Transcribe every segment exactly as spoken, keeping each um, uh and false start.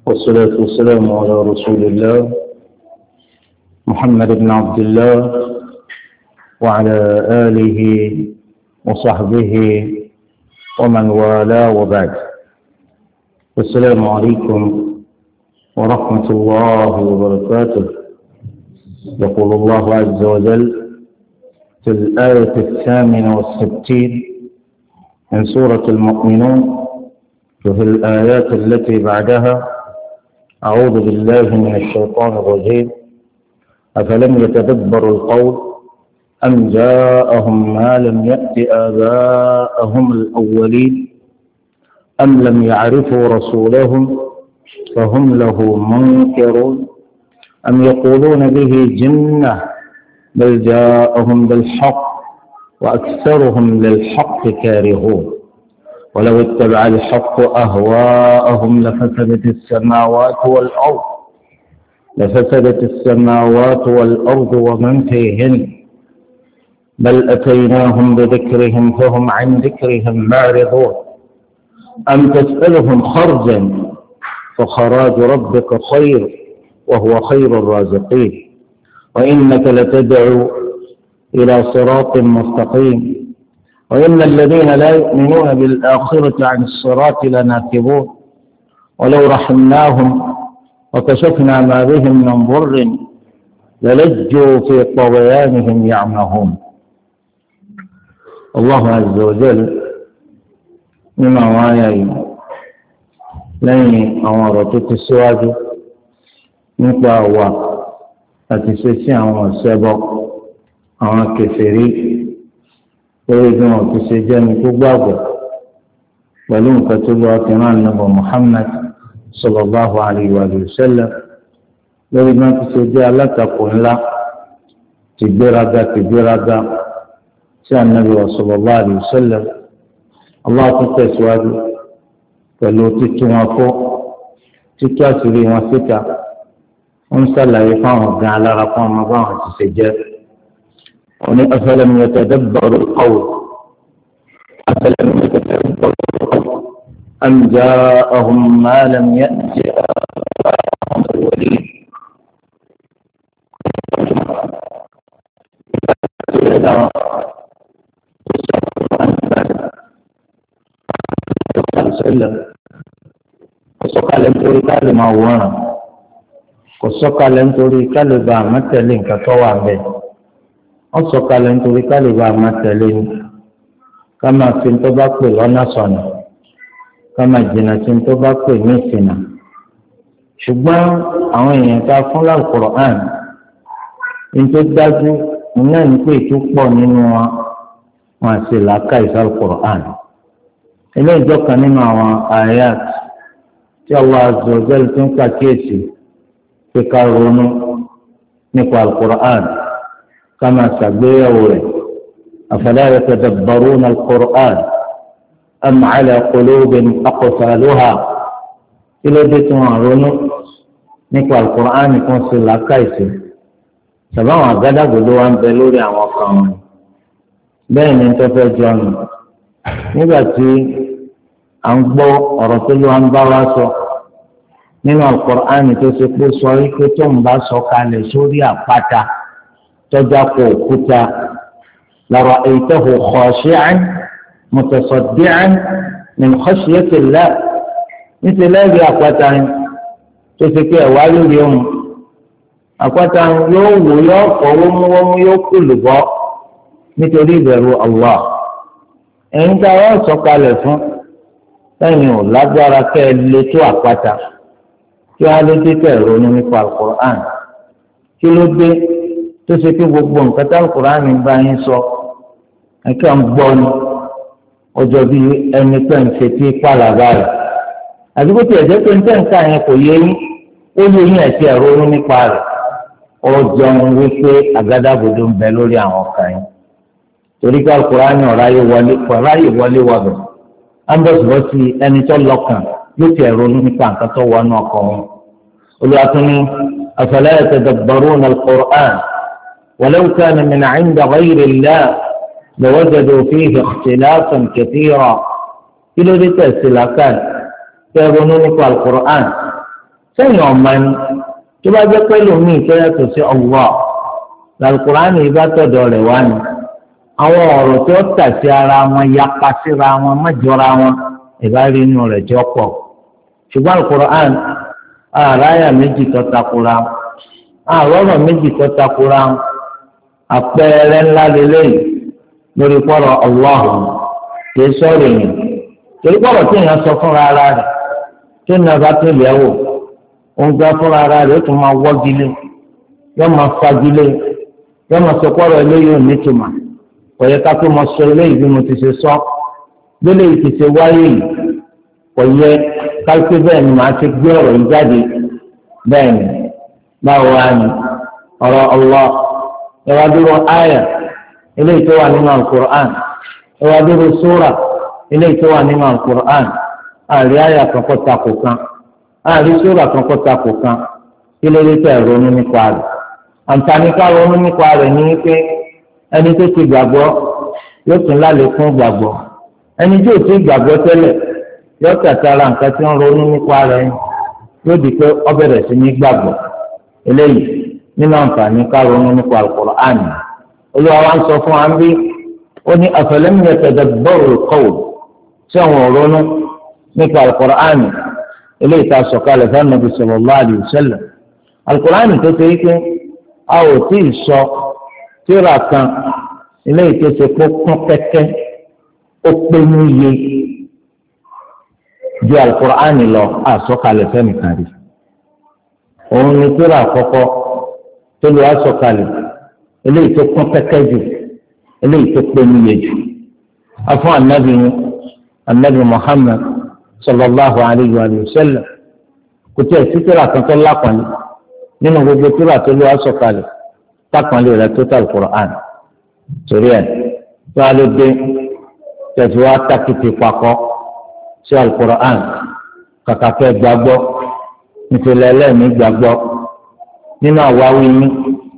والصلاة والسلام على رسول الله محمد بن عبد الله وعلى آله وصحبه ومن والاه وبعد. السلام عليكم ورحمة الله وبركاته. يقول الله عز وجل في الآية الثامنة والستين من سورة المؤمنون وفي الآيات التي بعدها: أعوذ بالله من الشيطان الرجيم أفلم يتدبروا القول أم جاءهم ما لم يأت آباءهم الأولين أم لم يعرفوا رسولهم فهم له منكرون أم يقولون به جنة بل جاءهم بالحق وأكثرهم للحق كارهون ولو اتبع الحق أهواءهم لفسدت السماوات والأرض لفسدت السماوات والأرض ومن فيهن بل أتيناهم بذكرهم فهم عن ذكرهم معرضون أم تسألهم خرجا فخراج ربك خير وهو خير الرازقين وإنك لتدعو إلى صراط مستقيم وإن الذين لا يؤمنون بالآخرة عن الصراط لناكبون ولو رحمناهم وكشفنا ما بهم من ضر للجوا في طغيانهم يعمهون. الله عز وجل مما وعي لين أمارة السواج نقوى أتسسي أمار سبق أمار كفري lórí bí wọn ti ṣe jẹ́ ní tó gbàgbọ́ pẹ̀lú nǹkan tó lọ́wọ́ fi rán nàbọ̀ Muhammad sallallahu alayhi wa sallam lórí bí wọn ti ṣe jẹ́ alátakò ńlá tìgbéraga tìgbéraga sí ànábì wa sallallahu alayhi wa sallam. Allah tún tẹ̀síwájú pẹ̀lú títú wọn fọ́ títú àṣírí wọn síta ń ṣàlàyé fáwọn gan alára fún ọmọ báwọn ti ṣe jẹ́. أفلم يتدبروا القول أفلم يتدبروا القول أم جاءهم ما لم يأت آباءهم الأولين وسقى لم تري كلمة وانا وسقى لم تري كلمة مثل كتوى به wọ́n sọ̀kalẹ̀ nítorí kálíbà máa tẹ̀lé ní ká máa fi tó bá pè lọ́nà sọ̀nà ká máa jìnnà sí tó bá pè ní ìsìnà. ṣùgbọ́n àwọn èèyàn tá a fún l'Al-Qur'an ní tó dájú iná ní pé ètò pọ̀ nínú wọn wọn àti làákà ìsà Al-Qur'an. ilé ìjọ kan nínú àwọn ayat tí Allah Azza wa Jalla tó ń pàkíyèsí pé ká ronú nípa Al-Qur'an كما سبيه أفلا يتدبرون القرآن أم على قلوب أقفالها إلى ديتم عرونو نقوى القرآن يكون سلا كايسي سبعا قد قدوان بلوري عن وقاون بين انتفى جون نباتي أنبو ورسلو أنبواسو من القرآن تسيقو سوى كتم باسو كان لسوريا فاتا تجاكو كتا لرأيته خاشعا متصدعا من خشية الله مثل هذه أقواتان تسكي أولي اليوم أقواتان يوم ويوم ويوم ويوم يوم كل با مثل ذرو الله إنت وصق لفن تنيو لدارك اللي تو أقواتا كي هذا تترون نقوى القرآن كي لدي tó ṣe pé gbogbo nǹkan tá Al-Kùránì bá yín sọ ẹ̀ka ń gbọ́ ni ọjọ́ bí ẹni pẹ́ ń ṣe tí pàlàbà rẹ̀ àdúgbò tí ẹ̀jẹ̀ pé ń tẹ̀ ń ká yẹn kò yé yín ó yé yín ẹ̀sì ẹ̀rọ oyún nípa rẹ̀ ọjọ́ ń wí pé àgádágodo ń bẹ lórí àwọn ọkàn yín torí pé Al-Kùránì ọ̀ráyè wọlé ọ̀ráyè wọlé wọbẹ̀ ámbọ̀sibọ́sí ẹni tó lọ́kàn yóò ti ẹ̀rọ oyún nípa nǹkan tó wọnú ọkàn wọn. olùwàtúni afala yatadabbaruna al-Qur'an ولو كان من عند غير الله لوجدوا فيه اختلافا كثيرا kí ló dé tẹ̀sí làákàyè tẹ́ ronú nípa alukur'an sẹ́yìn ọ̀ma ni tó bá jẹ́ pé lómi ìtọ́yàtọ̀ sí Allah làlùkùránì yìí bá tọ̀dọ̀ rẹ̀ wá ni àwọn ọ̀rọ̀ tó tà sí ara wọn yapa síra wọn mọ́jọra wọn ìbá rí inú rẹ̀ jọ pọ̀ ṣùgbọ́n àlùkùránì àráyà méjì tó takora àrọ́rọ̀ méjì tó takora àpẹẹrẹ ńlá lélẹ́yìí lórí pọ̀rọ̀ ọlọ́hùn kìí sọ̀rọ̀ èèyàn torí pọ̀rọ̀ tí èèyàn sọ fúnra ara rẹ̀ tó ní ọba tó yẹ wò òun gbá fúnra ara rẹ̀ ó tún máa wọ́gilé yóò máa fagilé yóò máa sọ pọ̀rọ̀ eléyìí ò nítumọ̀ kò yẹ ká tó máa sọ eléyìí bí mo ti ṣe sọ lélẹ́yìí ti ṣe wáyé yìí kò yẹ káyọ̀pé bẹ́ẹ̀ ni màá ti gbé ọ̀rọ̀ yìí jáde bẹ́ẹ̀ ni báwo wá ní ọ̀rọ̀ Allah ẹ̀wá dúró áyà eléyìí tó wà nínú alukur'an ẹwà dúró sóra eléyìí tó wà nínú alukur'an àrí àyà kankan takò kan àrí sóra kankan takò kan kí ló dé tẹ̀ ronú nípa rẹ̀ àǹfààní ká ronú nípa rẹ̀ ní pé ẹni tó ti gbàgbọ́ yóò tún lálékún gbàgbọ́ ẹni tí ò ti gbàgbọ́ tẹ́lẹ̀ yóò tàtàrà nǹkan tí ń ronú nípa rẹ̀ yóò di pé ó bẹ̀rẹ̀ sí ní gbàgbọ́ eléyìí nínú àǹfààní ká ronú nípa alukur'an olúwa wa ń sọ fún wa ń bí ó ní afalam yatadabbaru al-qawl tí àwọn òrónú nípa alukur'an eléyìí tá a sọ̀kalẹ̀ fún Nabi sallallahu alayhi wa sallam alukur'an tó ṣe é pé a ò tí ì sọ tírà kan eléyìí tó ṣe kó kún kẹ́kẹ́ ó pé ní iye ju alukur'an lọ a sọ̀kalẹ̀ fẹ́ nìkan rí òun ni tírà àkọ́kọ́ tó lè wá sọ̀kalẹ̀ eléyìí tó kún kẹ́kẹ́ jù eléyìí tó pé níye jù afọ anabi anabi Muhammad sallallahu alayhi wa sallam kò tí ẹ sí tírà kan tó lápọnlé nínú gbogbo tírà tó lé wá sọ̀kalẹ̀ tápọnlé rẹ̀ tó tà Al-Qur'an torí ẹ tó a lè dé tẹsí wá tákìtì pakọ sí Al-Qur'an kàkà fẹ gbàgbọ́ nítorí ẹlẹ́mìí gbàgbọ́ nínú àwáwí yín.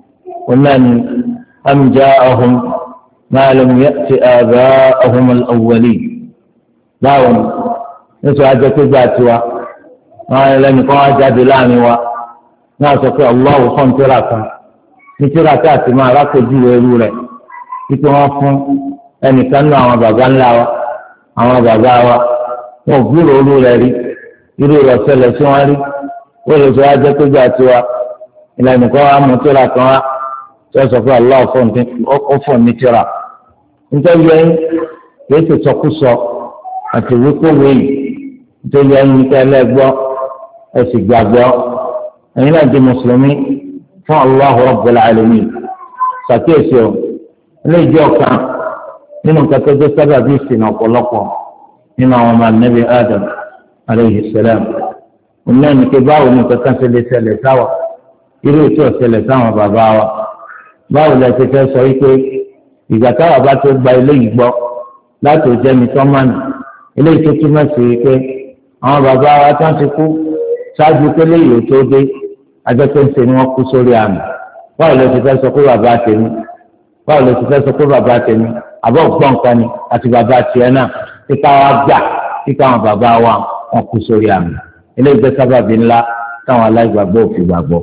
ومن أم جاءهم ما لم يأت آباءهم الأولين láwọn nítorí ajẹ́ pé gbà tiwa wọn ẹlẹ́ni kan wá jáde láàrin wa náà sọ pé Allahu fún tíra kan ní tíra tí a ti máa rákòjú ẹrú rẹ̀ títí wọ́n fún ẹnìkan náà àwọn bàbá ńlá wa àwọn bàbá wa wọn ò gbúrò olú rẹ̀ rí irú rẹ̀ ṣẹlẹ̀ sí wọn rí ó lè sọ ajẹ́ pé gbà tiwa ìlànà kan wá mú tíra kan wá tí wọ́n sọ pé Allah fún ní tíra nítorí ẹ̀yin kìí ṣe sọkúsọ àti wíkúwé yìí nítorí ẹ̀yin ká ẹlẹ́gbọ́ ẹ sì gbàgbọ́ ẹ̀yin náà di mùsùlùmí fún Allahu Rabbul Alamin ṣàkíyèsí o ilé ìjọ kan nínú nǹkan tó dé sábà bí ìsìn ọ̀pọ̀lọpọ̀ nínú àwọn ọmọ Ànábì Adam alayhi salam òun náà ní pé báwo ni nǹkan kan ṣe lè ṣẹlẹ̀ sáwà irú ètò ìṣẹlẹ̀ sáwọn bàbá wa báwo lẹ ti fẹ́ sọ wípé ìgbà táwa bá tó gba eléyìí gbọ́ láti òjẹ́ mi tán mánà eléyìí tó túmọ̀ sí wípé àwọn bàbá wa tán ti kú ṣáájú pé léyìí ò tó dé ajẹ́pẹ́ ń ṣe ni wọ́n kú sórí àmì báwo lẹ ti fẹ́ sọ pé bàbá tèmi báwo lẹ ti fẹ́ sọ pé bàbá tèmi àbọ̀ gbọ́n kan ni àti bàbá tiẹ̀ náà kíkà wá gbà kíkà àwọn bàbá wa wọn kú sórí àmì eléyìí jẹ́ sábàbí ńlá táwọn aláìgbàgbọ́ òfin gbàgbọ́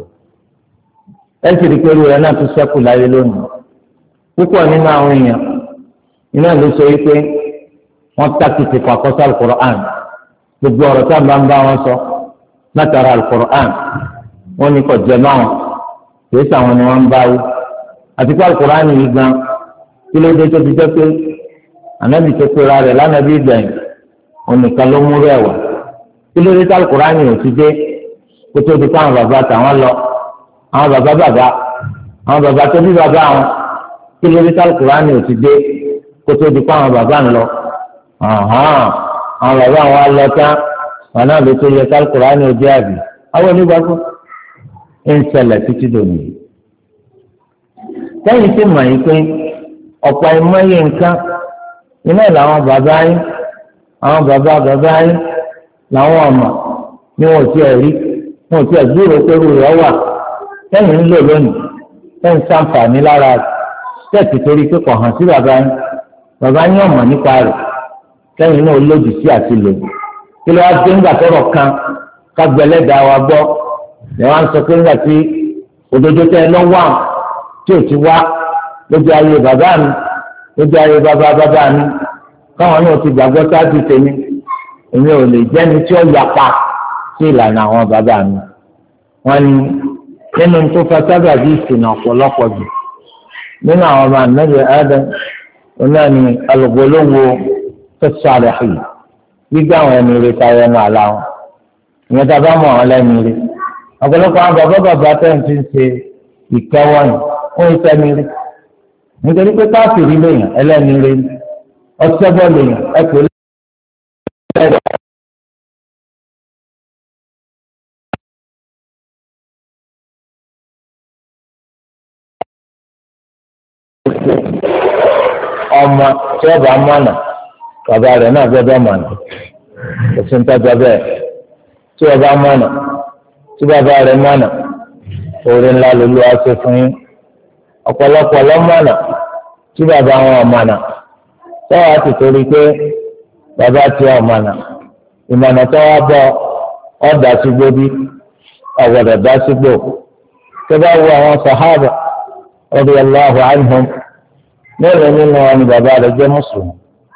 ẹsì rí pẹ̀lú rẹ̀ náà tún ṣẹ́kù láyé lónìí púpọ̀ nínú àwọn èèyàn iná ló sọ wípé wọ́n tákìtì pàkọ́sọ́ Al-Qur'an gbogbo ọ̀rọ̀ tá à ń bá ń bá wọn sọ látara Al-Qur'an wọ́n ní kò jẹ́ báwọn kìí sàwọn ni wọ́n ń bá wí àti pé Al-Qur'an yìí gan kí ló dé tó ti jẹ́ pé ànábì tó pera rẹ̀ lánàbí ìgbẹ̀yìn ònìkan ló mú rẹ̀ wá kí ló dé tó Al-Qur'an yìí ò ti dé kó tó di káwọn bàbá tàwọn lọ àwọn bàbá bàbá àwọn bàbá tó bí bàbá àwọn kí ló dé tí Al-Qur'ani ò ti dé kó tó di pa àwọn bàbá ń lọ àwọn bàbá àwọn alọ tán wọn náà ló tó yẹ tí Al-Qur'ani ò dé àbí àwọn onígbàgbọ́ ń ṣẹlẹ̀ títí dòní. sẹ́yìn tí mọ̀ yìí pé ọ̀pọ̀ ìmọ̀ye nǹkan iná làwọn bàbá yín àwọn bàbá bàbá yín làwọn ọmọ ni wọn ò tiẹ̀ rí wọn ò tiẹ̀ gbúròó pé rú rẹ̀ wà sẹ́yìn ń lò lónìí sẹ́yìn sàǹfààní lára tẹ̀sí torí pé kò hàn sí bàbá yín bàbá yín ọ̀mọ̀ nípa rẹ̀ sẹ́yìn náà lòdì sí àti lò kí ló wá dé ńgbà tọ́rọ̀ kan kágbẹ́lẹ́dàá wa gbọ́ ni wọ́n sọ pé nígbà tí òdodo tẹ ẹ lọ́wọ́ tí ò ti wá lójú ayé bàbá mi lójú ayé bàbá bàbá mi káwọn náà ti gbàgbọ́ sáájú tèmi èmi ò lè jẹ́ni tí ó yapa sí ìlànà àwọn bàbá mi. wọ́n ní nínú tó fa sábàbí ìsìnà ọ̀pọ̀lọpọ̀ jù nínú àwọn ọmọ ànábì Adam náà ní alùpùpù tó sáré yìí gbígbà àwọn ẹni rẹ tayọ ẹnu àlá wọn ìyẹn tá a bá mọ àwọn lẹ́nu rẹ ọ̀pọ̀lọpọ̀ àwọn bàbá bàbá tẹ̀ ń fi ṣe ìkẹwọ́ yìí wọ́n ń sẹ́ni rẹ nítorí pé káàkiri lèèyàn ẹlẹ́ni rẹ ọ̀sẹ́gbọ́ lèèyàn ẹ̀kọ́ lẹ́yìn. ọmọ tí ọba mọ̀nà bàbá rẹ̀ náà gbọ́dọ̀ mọ̀nà òfin tọ́jọ́ bẹ́ẹ̀ tí ọba mọ̀nà tí bàbá rẹ̀ mọ̀nà oore ńlá lólu ọsẹ fún yín ọ̀pọ̀lọpọ̀ lọ́mọ̀nà tí bàbá wọn mọ̀nà tọ́wọ́ á ti torí pé bàbá tí wọn mọ̀nà ìmọ̀nà tọ́wọ́ bọ̀ ọ̀dà sígbó bí ọ̀gbọ̀dọ̀ dá sígbó tó bá wù àwọn sàhábà radiyallahu anhum mélòó nínú wọn ni bàbá rẹ̀ jẹ́ mùsùlùmí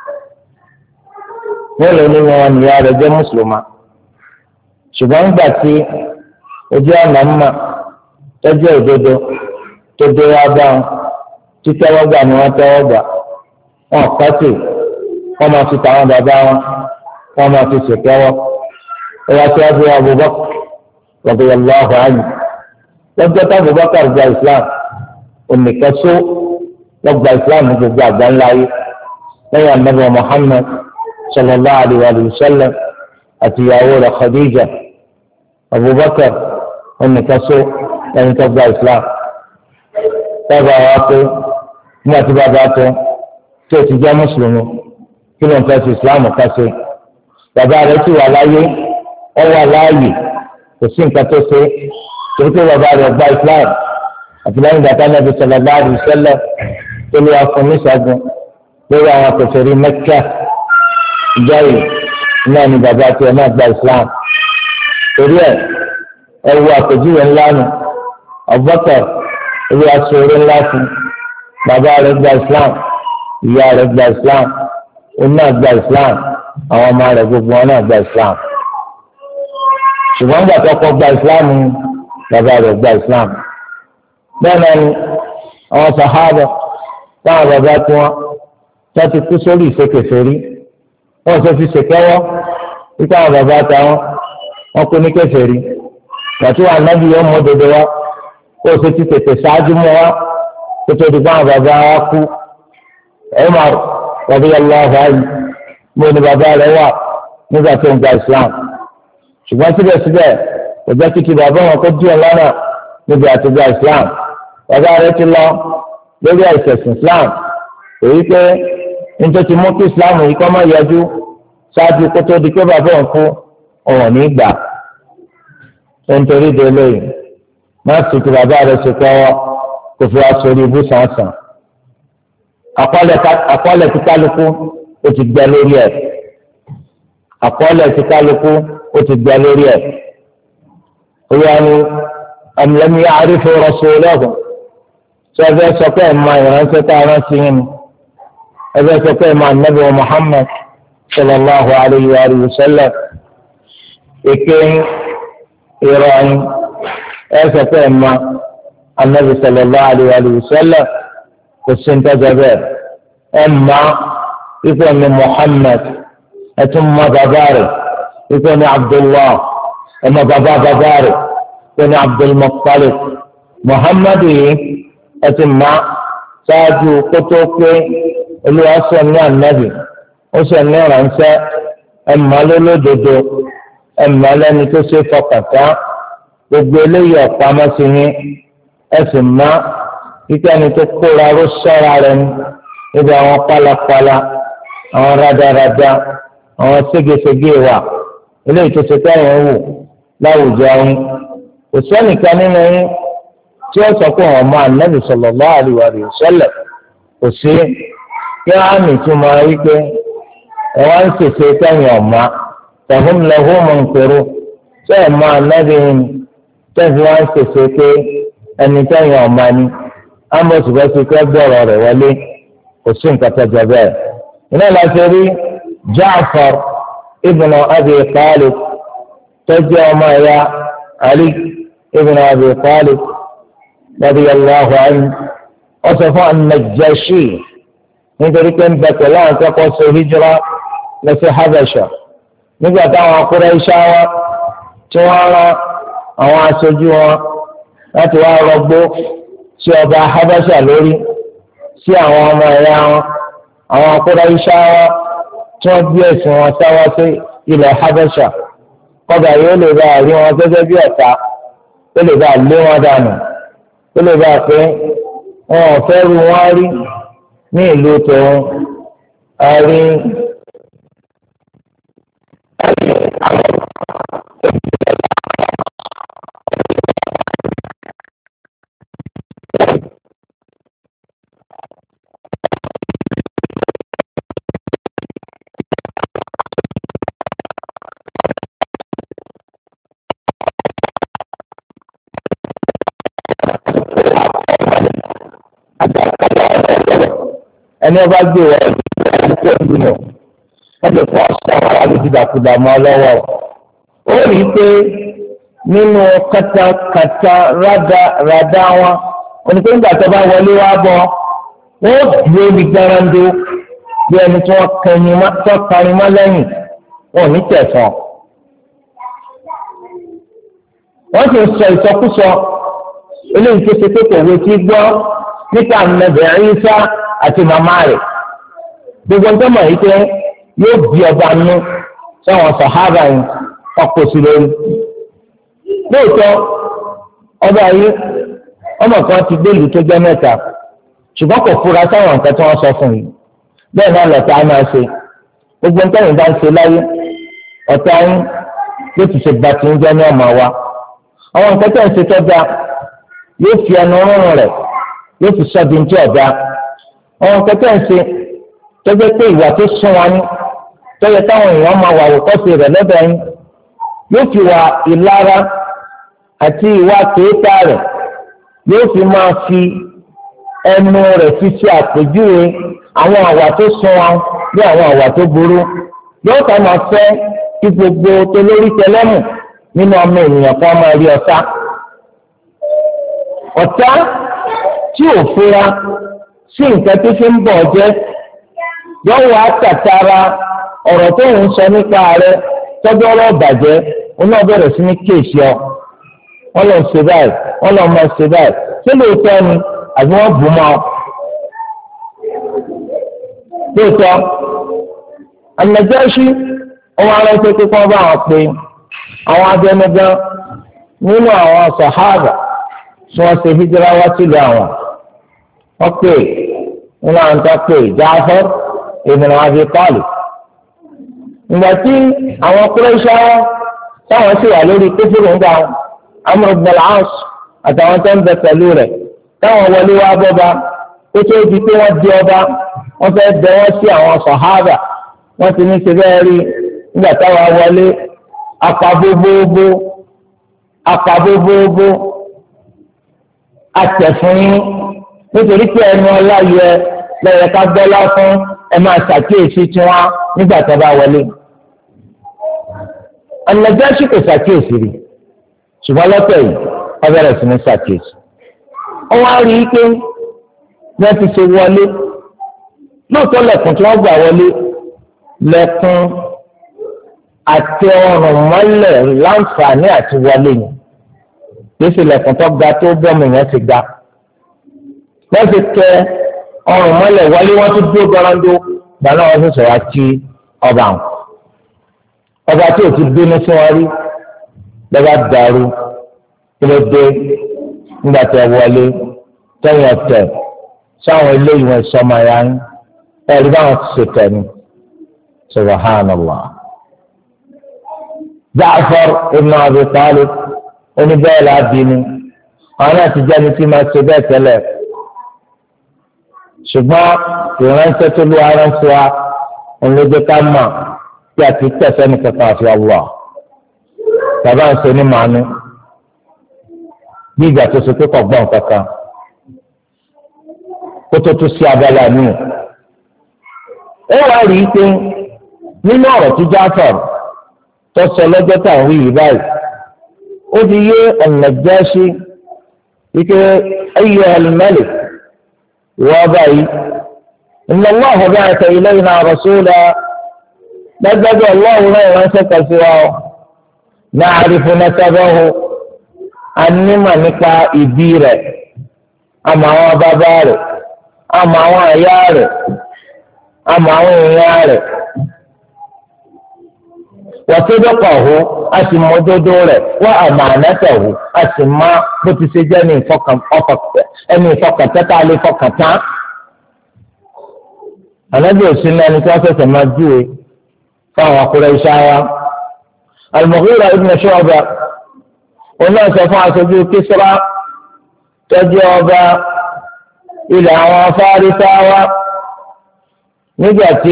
mélòó nínú wọn ni ìyá rẹ̀ jẹ́ mùsùlùmá ṣùgbọ́n nígbà tí ojú ọ̀nà mọ̀ tọ́jú òdodo tó dé wá bá wọn tí tẹ́wọ́gbà ni wọ́n tẹ́wọ́gbà wọn kọ́tì wọ́n máa fi tàwọn bàbá wọn wọ́n máa fi ṣèkẹ́wọ́ ó wá sí ọdún Abubakar radiyallahu anhu lọ́jọ́ tó Abubakar gba Islam òmìnira só lọ́gba Islam gbogbo àgbáńlá yìí lẹ́yìn Ànábì Muhammad sallallahu alayhi wa sallam àti ìyàwó rẹ̀ Khadija Abubakar òmìnira só lẹ́yìn tó gba Islam tábà wá pé nígbà tí bàbá tó tí o ti jẹ́ mùsùlùmí kí ló ń fẹ́ sí Islam ká ṣe bàbá rẹ̀ sì wà láyé ó wà láàyè kò sí nǹkan tó ṣe torí pé bàbá rẹ̀ gba Islam àti lẹ́yìn ìgbà táwọn ẹbí sallallahu alaihi wasallam tó lè wá fún níṣàgùn lórí àwọn kèfèrí Mẹ́kà ìjọ yìí náà ni bàbá tiẹ̀ náà gba Islam torí ẹ̀ ẹ wo àpèjúwe ńlá nù Abubakar ebi aṣọre ńlá fún bàbá rẹ̀ gba Islam ìyá rẹ̀ gba Islam òun náà gba Islam àwọn ọmọ rẹ̀ gbogbo wọn náà gba Islam ṣùgbọ́n gbàtọ́ kọ́ gba Islam bàbá rẹ̀ gba Islam bẹ́ẹ̀ náà ni àwọn sàhábà táwọn bàbá tí wọ́n tó ti kú sórí ìṣekèfèrí wọ́n sọ fi ṣèkẹ́wọ́ wípé àwọn bàbá táwọn wọ́n kú ní kèfèrí gbàtí wọn ànábì yóò mú òdodo wá kó o ṣe ti tètè ṣáájú mọ́ wá kó tó di fáwọn bàbá wa kú Umar radiyallahu anhu mo ní bàbá rẹ̀ wà nígbà tó ń gba Islam ṣùgbọ́n síbẹ̀síbẹ̀ kò jẹ́ kí ti bàbá wọn kó díẹ̀ lọ́nà níbi àtijọ́ Islam bàbá rẹ̀ ti lọ lórí ẹ̀sìn Islam èyí pé nítorí ti mú kí Islam yìí kọ́ mọ́ yọjú ṣáájú kó tó di pé bàbá òun kú òun ní gbà nítorí délé yìí má sì ti bàbá rẹ̀ ṣe kọ́wọ́ kò fi wá sórí ibú sàǹsàn àkọọ́lẹ̀ tí kálukú ó ti gbẹ lórí ẹ̀ àkọọ́lẹ̀ tí kálukú ó ti gbẹ lórí ẹ̀ òyà ni am lam ya'rifu rasulahu tí ẹ fẹ́ sọ pé ẹ̀ máa ìránṣẹ́ tá a rántí yín ni ẹ fẹ́ sọ pé ẹ̀ máa Nabi wa Muhammad sallallahu alayhi wa sallam èké ìrọ̀yìn ẹ sọ pé ẹ̀ máa Nabi sallallahu alayhi wa sallam kò sí ní tọ́jà bẹ́ẹ̀ ẹ̀ máa ikú ni Muhammad ẹ̀ tún mọ bàbá rẹ̀ ikú ni Abdullah ẹ̀ mọ bàbá bàbá rẹ̀ ikú ni Abdul Muttalib Muhammad yìí ẹ̀ tún mọ ṣáájú kótó pé olúwa sọ ní ànábì ó sọ ní ìránṣẹ́ ẹ̀ mọ lólódodo ẹ̀ mọ lẹ́ni tó ṣe fọkàn tán gbogbo eléyìí ọ̀pá mọ́sí yín ẹ̀ sì mọ kíkẹ́ ni tó kóra ló sọ́ra rẹ̀ ní níbi àwọn pálapàla àwọn rádaràda àwọn ségesège wà eléyìí tó ṣe táyà ń wò láwùjọ yín kò sẹ́nìkan nínú yín tí ó sọ pé àwọn ọmọ ànábì sallallahu alaihi wa sallam kò sí kí á nì tún máa rí pé ẹ wá ń ṣèṣe táyà ọ̀ma tẹ̀hún lẹ́hún mọ̀ nkúrú tí ẹ̀ máa ànábì yín tẹ́sí wọn ṣèṣe pé ẹni tẹ́yìn ọ̀ma ni ámọ̀sibọ́sí pé gbọ́rọ̀ rẹ̀ wọlé kò sí nǹkan tó jẹ bẹ́ẹ̀. iná láti rí Ja'far ibn Abi Talib tó jẹ́ ọmọ ẹ̀yà Ali ibn Abi Talib radiyallahu anhu ọ̀sọ̀ fún an-Najashi nítorí pé ń bẹ pẹ̀lú àwọn akẹ́kọ̀ọ́ ṣe hijira lọ sí Habasha nígbà táwọn Quraysh wa tí wọ́n rán àwọn aṣojú wọn láti wá rọgbó sí ọba Habasha lórí sí àwọn ọmọ ẹ̀yà wọn àwọn Quraysh wa tí wọ́n gbé ẹ̀sìn wọn sáwọ́ sí ilẹ̀ Habasha kọ́ba yóò lè bá rí wọn gẹ́gẹ́ bí ọ̀tá ó lè bá lé wọn dànù ó lè bá pé wọn ò fẹ́ ru wọn rí ní ìlú tòun àrí ẹni ọba gbé wọn ẹni tó ń gbìyànjú ẹni tó ń sọ àwọn àlùdìdàkudà mọ́ lọ́wọ́ ó rí i pé nínú katakata rádá wọn onípe nígbà tó bá wọlé wá bọ̀ wọ́n dúró ní garando bí ẹni tí wọ́n kẹrin mọ́ lẹ́yìn wọn ò ní tẹ̀sán wọ́n sì ń sọ ìsọkúsọ eléyìí tó ṣe pé kò wé sí gbọ́ nípa àmọ̀bẹ̀ Ìsá àti màmá rẹ̀ gbogbo nǹkan mọ̀ yìí pé yóò bí ọba nú sáwọn sàhábà yìí ọkọ̀ sí lórí. lóòótọ́ ọba yìí ọmọ kan ti dé ìlú tó jẹ́ mẹ́ta ṣùgbọ́n kò fura sáwọn nǹkan tí wọ́n sọ fún yìí bẹ́ẹ̀ náà lọ́tà á máa ṣe gbogbo nǹkan yìí bá ń ṣe láyé ọ̀tá yín ló ti ṣe bàtí ń jẹ́ ní ọmọ wa àwọn nǹkan tí wọ́n ṣe tọ́ da yóò fi ẹnu rúnrún rẹ̀ yóò fi sọ́ di ní tí ọ̀dà àwọn kẹtẹ ń ṣe tọjọ pé ìwà tó sún wa ní tọjọ táwọn èèyàn máa wà wòkọ́sí rẹ̀ lọ́dọ̀ yín yóò fi wà ìlara àti ìwà kéétà rẹ̀ yóò fi máa fi ẹnu rẹ̀ fi ṣe àpèjúwe àwọn àwà tó sún wa bí àwọn àwà tó burú yóò ká máa fẹ́ kí gbogbo tó lórí tẹlẹ́mù nínú ọmọ ènìyàn kan máa rí ọ̀tá ọ̀tá tí ò fura sí nǹkan tó fi ń bọ̀ jẹ́ yóò wá tàtàrà ọ̀rọ̀ tó ń sọ nípa rẹ̀ tọ́jú ọ̀rọ̀ bàjẹ́ oní ọ̀bẹ̀rẹ̀ sí ní kéèsì ọ wọ́n lọ ṣe báyìí wọ́n lọ máa ṣe báyìí ṣé lóòótọ́ ni àbí wọ́n bù mọ́ ọ. lóòótọ́ An-Najashi ọmọ ara ẹsẹ̀ pé kí wọ́n bá wọn pé àwọn abẹnugan nínú àwọn sàhábà tí wọ́n ṣe hijira wá sílùú àwọn wọ́n pè nínú àwọn tó pè Ja'far ibn Abi Talib. ìgbà tí àwọn Quraysh táwọn sì wà lórí kófìrì ńgbà Amr ibn al-As àtàwọn tó ń bẹ pẹ̀lú rẹ̀ táwọn wọlé wá bọ́ba ó tó di pé wọ́n di ọba wọ́n fẹ́ bẹ̀wọ́ sí àwọn sàhábà wọ́n ti ní ṣe bẹ́ẹ̀ rí nígbà táwọn wọlé apabóbóbó apabóbóbó àtẹ̀fún yín nítorí pé ẹnu ọlá yẹ lẹ́yẹ ká gbọ́lá fún ẹ máa ṣàkíyèsí tiwọn nígbà tó bá wọlé. An-Najashi kò ṣàkíyèsí rí ṣùgbọ́n lọ́tẹ̀ yìí wọ́n bẹ̀rẹ̀ sí ní ṣàkíyèsí. wọ́n wá rí i pé wọ́n ti ṣe wọlé lóòótọ́ lẹ́kùn tí wọ́n gbà wọlé lẹ́kùn àti ọrùn mọ́lẹ̀ láǹfààní àti wọlé ni yéésì lẹ́kùn tó ga tó bọ́ọ̀mù yẹn ti ga wọ́n ti tẹ ọrùn mọ́lẹ̀ wọlé wọ́n ti dúró gbọ́nrọ́dó gbaná wọn sì sọ̀rọ̀ àti ọba àwọn ọba tí ò ti bínú sí wọn rí lọ́ba dàrú kí ló dé nígbà tí ẹ wọlé tẹ́yìn ọ̀tẹ̀ sáwọn eléyìí wọn sọmọ ya ń ẹ̀rí báwọn ti ṣe tẹ̀mí subhanallah. Ja'far ibn Abi Talib oníbẹ̀rẹ̀ lábínú àwọn náà ti jẹ́ni tí máa ṣe bẹ́ẹ̀ tẹ́lẹ̀ ṣùgbọ́n ìránṣẹ́ tó lù aránṣẹ́ wa olóde ká mọ̀ tí a ti tẹ̀sẹ̀ ní kankan àfi Allah bàbá ń ṣe ní màánú bí ìgbà tó ṣe pé kò gbọ́n kankan kó tó tún sí abala míì. ẹ wá rí i pé nínú ọ̀rọ̀ tí Jáfàr tó sọ lọ́jọ́ táwọn wí yìí báyìí ó ti yé An-Najashi wípé ayyuha al-malik wọ́n báyìí inna Allaha ba'atha ilayna rasula dájúdájú ọlọ́run náà ránṣẹ́ kan sí wa ọ́ na'rifu nasabahu anímọ̀ nípa ìbí rẹ̀ àmọ́ àwọn bàbá rẹ̀ àmọ́ àwọn àyá rẹ̀ àmọ́ àwọn èèyàn rẹ̀ wa sidqahu a sì mọ òdodo rẹ̀ wa amanatahu a sì má bó ti ṣe jẹ́ ní ìfọkàntán tá a lè fọkàntán. ànábì òsínú ẹni tí wọ́n fẹsẹ̀ máa júwe fáwọn Qurayshawa. Al-Mughira ibn Shu'ba òun náà sọ fún aṣojú Kisra tọ́jú ọba ilẹ̀ àwọn Fárísáwá nígbà tí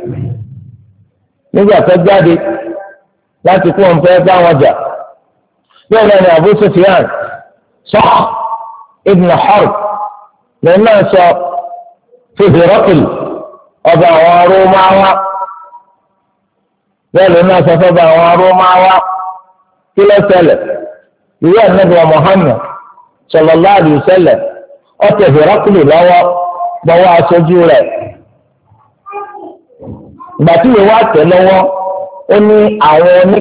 nígbà tó jáde láti kó òun fẹ́ bá wọn jà bẹ́ẹ̀ náà ni Abu Sufyan Sakhr ibn Harb lòun náà sọ fi Hirakl ọba àwọn Rómáwá bẹ́ẹ̀ lòun náà sọ fún ọba àwọn Rómáwá kí ló ṣẹlẹ̀ ìwé Ànábì Muhammad sallallahu alaihi wasallam ọtẹ Hirakl lọ́wọ́ gbọ́wọ́ aṣojú rẹ̀ ìgbà tí ìwé wa tẹ̀ lọ́wọ́ ó ní àwọn oní.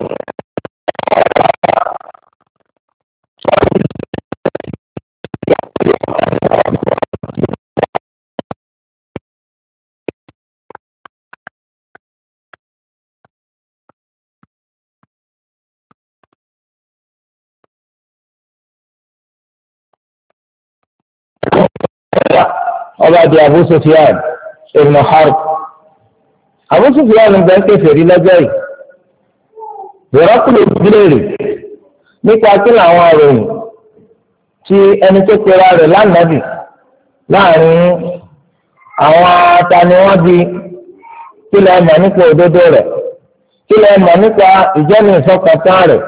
ọba di Abu Sufyan ibn Harb. Abu Sufyan ń bẹ kèfèrí lọ́jọ́ yìí Hirakl béèrè nípa kí làwọn àròyìn tí ẹni tó pera rẹ̀ lánàbì láàrin àwọn atani wọn bí kí lè mọ̀ nípa òdodo rẹ̀ kí lè mọ̀ nípa ìjẹ́ni ìfọkàntán rẹ̀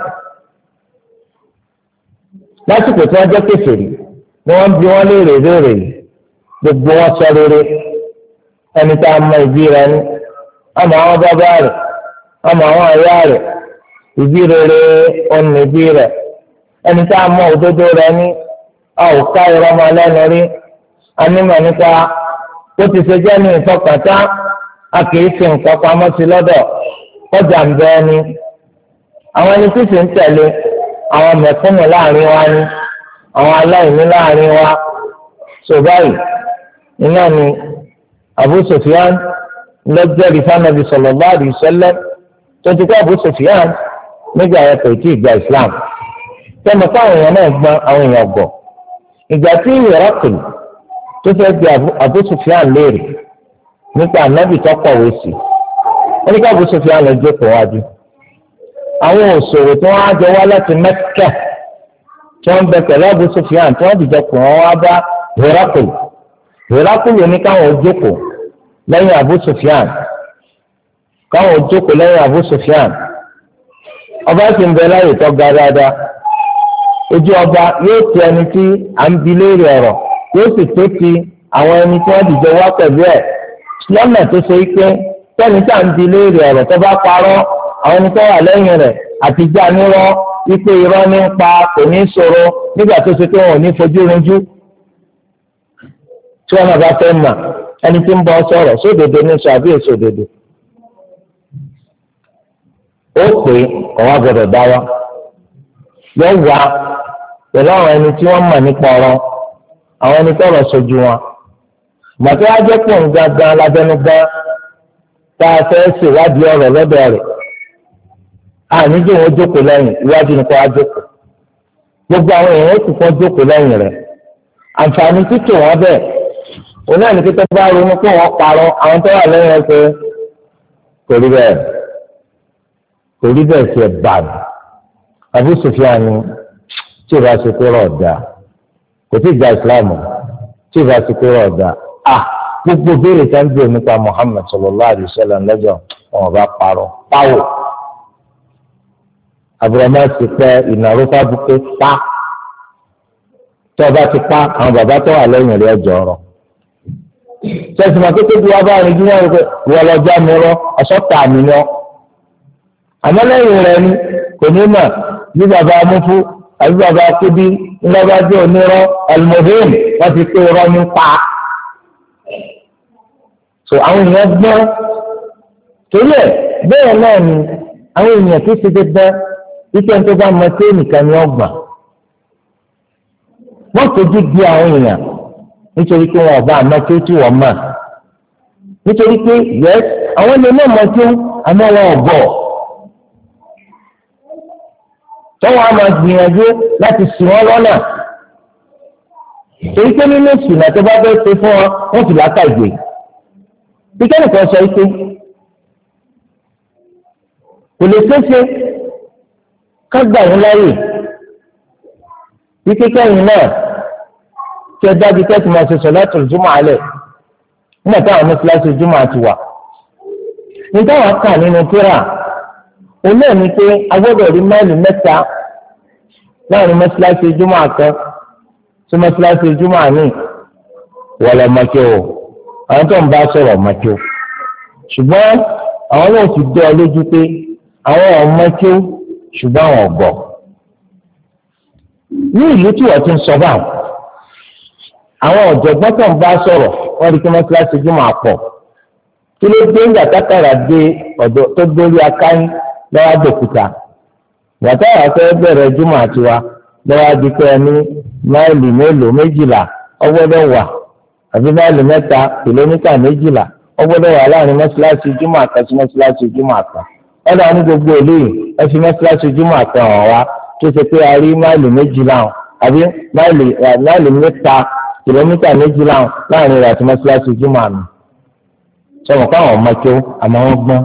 lásìkò tí wọ́n jẹ́ kèfèrí ni wọ́n bí wọ́n léèrè léèrè yìí gbogbo wọn sọ rere ẹni tá a mọ ìbí rẹ̀ ní àmọ́ àwọn bàbá rẹ̀ àmọ́ àwọn àyà rẹ̀ ìbí rere ọ̀nà ìbí rẹ̀ ẹni tá a mọ òdodo rẹ̀ ní àwòká ìrọmọ lẹ́nu rí anímọ̀ nípa bó ti ṣe jẹ́ ní ìfọkàntán a kìí fi nǹkan pamọ́ sí lọ́dọ̀ kọjá ń bẹ ẹni àwọn ẹni tí sì ń tẹ̀lé àwọn mẹ̀kúnnù láàrin wa ní àwọn aláìní láàrin wa sọ báyìí iná ni Abu Sufyan lọ́jọ́rìí fanabi sallallahu alaihi wasallam tó ti kọ́ Abu Sufyan nígbà yẹn kò tí ì gba Islam tẹ́lẹ̀ fún àwọn èèyàn náà gbọ́n àwọn èèyàn gbọ́ ìgbà tí Hirakl tó fẹ́ di Abu Sufyan léèrè nípa ànábì tó kọ̀wé sí ó ní ká Abu Sufyan lọ jókòó wájú àwọn òṣèré tí wọ́n á jọ wá láti Mẹ́kà tí wọ́n bẹ pẹ̀lú Abu Sufyan tí wọ́n dìjọ kù wọ́n wá bá Hirakl Hirakl ní káwọn jókòó lẹ́yìn Abu Sufyan káwọn jókòó lẹ́yìn Abu Sufyan ọba sì ń bẹ láyè tó ga dáadáa ojú ọba yóò ti ẹni tí à ń bi léèrè ọ̀rọ̀ yóò sì tó ti àwọn ẹni tí wọ́n dìjọ wá pẹ̀lú ẹ̀ lọ́nà tó ṣe pé tẹ́ni tí à ń bi léèrè ọ̀rọ̀ tó bá parọ́ àwọn ẹni tó wà lẹ́yìn rẹ̀ àtijọ́ nírọ́ wípé irọ́ ní ń pa kò ní sọ̀rọ̀ nígbà tó ṣe pé wọn ò ní fojú rinjú tí wọn bá fẹ́ mà ẹni tí ń bọ́ sọ̀rọ̀ sódodo ní sọ àbí èso òdodo ó pè ọ̀wá gbọdọ̀ dá wa yọ wá pẹ̀lú àwọn ẹni tí wọ́n mọ̀ nípa ọ̀rọ̀ àwọn ẹni tọ̀rọ̀ sojú wọn gbàtí wọ́n á jẹ́ pọ̀ ń gangan lábẹ́nugbá tá a fẹ́ ṣèwádìí ọ̀rọ̀ lọ́dọ̀ rẹ̀ àníjó wọn jókòó lẹ́yìn iwájú ni kò wá jókòó gbogbo àwọn èèyàn ó sì kọ́ jókòó lẹ́yìn rẹ̀ àǹfààní títò wọn bẹ́ẹ̀ òun náà ní kí tó bá ronú pé wọ́n parọ́ àwọn tó wà lẹ́yìn rẹ̀ pé kò rí bẹ́ẹ̀ kò rí bẹ́ẹ̀ sí ẹ̀ bàbà Abu Sufyan ni tí ìbá ṣe pé rọ̀ dà kò tí ì gba ìsìláàmù tí ìbá ṣe pé rọ̀ dà à gbogbo béèrè tá ń bèèrè nípa Muhammad sallallahu alaihi wasallam lọ́jọ́ wọn bá parọ́ páwò àbúrọ̀mọ́ ti pẹ́ ìnáwó fábùkẹ́ pa tí ọba ti pa àwọn bàbá tó wà lẹ́yìn rẹ̀ ọjọ́ ọ̀rọ̀ sẹ́sìn máa kékeré bí wọ́n bá rìn jù wọ́n rẹ̀ wọ́n lọ já mi rọ ọ̀ṣọ́ta mi lọ àmọ́ lẹ́yìn rẹ̀ ni kò ní mà bí bàbá amúfú àbí bàbá akébí ńlọ́bàjẹ́ onírọ́ alimohim wọ́n ti pé irọ́ ní pa. so àwọn èèyàn gbọ́n torí ẹ̀ bẹ́ẹ̀ náà ni àwọn èèyàn tó ṣe dandan iṣẹ́ tó bá mọ tí nìkan ni ọgbà wọ́n tójú di àwọn èèyàn nítorí pé wọn ò bá àmọ́ tó tí wọ́n mọ̀ nítorí pé yẹ àwọn ilé náà mọ tó àmọ́ wọn ò bọ̀ tọ́wọ́ a máa gbìyànjú láti sìn wọ́n lọ́nà torí pé nínú ìsìnà tó bá fẹ́ ṣe fún wọn wọ́n sì láta ìgbè bí kẹ́nìkan sọ pé kò lè ṣeéṣe ká gbà yín láyè wípé kẹ́yìn náà kí ẹ dájú kẹ́sì máa ṣe sọ̀láàtù jùmọ̀ alẹ̀ nígbà táwọn mọ́ṣáláṣí jùmọ̀ àti wà. nígbà wọn kà nínú tírà òun náà ní pé a gbọ́dọ̀ rí máìlì mẹ́ta láàrin mọ́ṣáláṣí jùmọ̀ kan sí mọ́ṣáláṣí jùmọ̀ àní wọlé mọ́kẹ́ o àwọn tó ń bá sọ̀rọ̀ mọ́kẹ́ o ṣùgbọ́n àwọn náà ti dé ọ lójú pé àwọn ọmọkẹ́ o ṣùgbọ́n àwọn ọ̀gọ̀ ní ìlú tí wọ́n ti ń sọ báwọn àwọn ọ̀jọ̀gbọ́n tó ń bá sọ̀rọ̀ wọ́n rí kí mọ́ṣáláṣí jùmọ̀ àpọ̀ kí ló dé ńgbà tákàrà dé ọ̀dọ̀ tó dórí akáyín lọ́wọ́ àdòkúta gbàtà wà fẹ́ bẹ̀rẹ̀ jùmọ̀ àtiwá lọ́wọ́ adìpẹ́ ẹni máìlì mélòó méjìlá ọgbọ́dọ̀ wà àbí máìlì mẹ́ta kìlómítà méjìlá ọgbọ́dọ̀ wà láàrin mọ́ṣáláṣí jùmọ̀ àkan sí mọ́ṣáláṣí jùmọ̀ àkan ọ̀dọ̀ àwọn gbogbo eléyìí ẹ fi mọ́ṣáláṣí jùmọ̀ àkan hàn wá tó ṣe pé a rí máìlì méjìlá àbí máìlì mẹ́ta kìlómítà méjìlá láàrin rẹ̀ àti mọ́ṣáláṣí jùmọ̀ àmì sọ̀rọ̀ káwọn ọmọ tó àmọ́ wọn gbọ́n.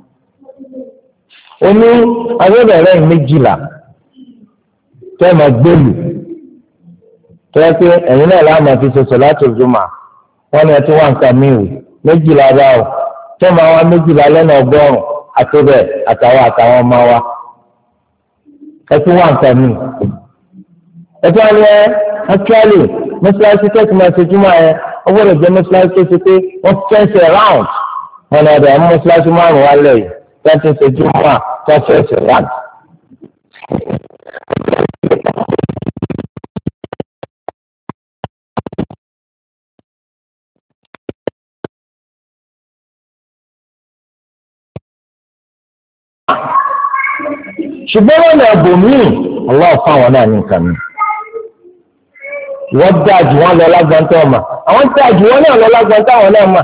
ó ní agbẹ́bẹ̀rẹ̀ méjìlá tó ẹ̀ máa gbèlú tó yẹ pé ẹ̀yin náà láàmú àti ṣoṣo láti jùmọ̀ wọn ni ẹ ti wá nǹkan míì méjìlá báwò tó máa wá méjìlá lẹ́nu ọgọ́rùn-ún àtọ́bẹ̀ àtàwọn àtàwọn ọmọ wa ẹ ti wá nǹkan míì. ẹ tí wọ́n ní ẹ actually mọ́ṣáláṣí tó ti máa ṣe jùmọ̀ ẹ ó gbọ́dọ̀ jẹ́ mọ́ṣáláṣí tó ṣe pé wọ́n fẹ́ǹsì round wọn ni ọ̀dọ̀ ẹ̀mú mọ́ṣáláṣí márùn-ún wá lẹ́yìn tó ti ṣe jùmọ̀ tó fẹ́ǹsì round. ṣùgbọ́n wọn lọ bò míì ọlọ́ọ̀ fáwọn náà ní nǹkan mi wọ́n dáa jù wọ́n lọ lágbàntàn ọmọ àwọn dáa jù wọ́n náà lọ lágbàntàn àwọn náà mà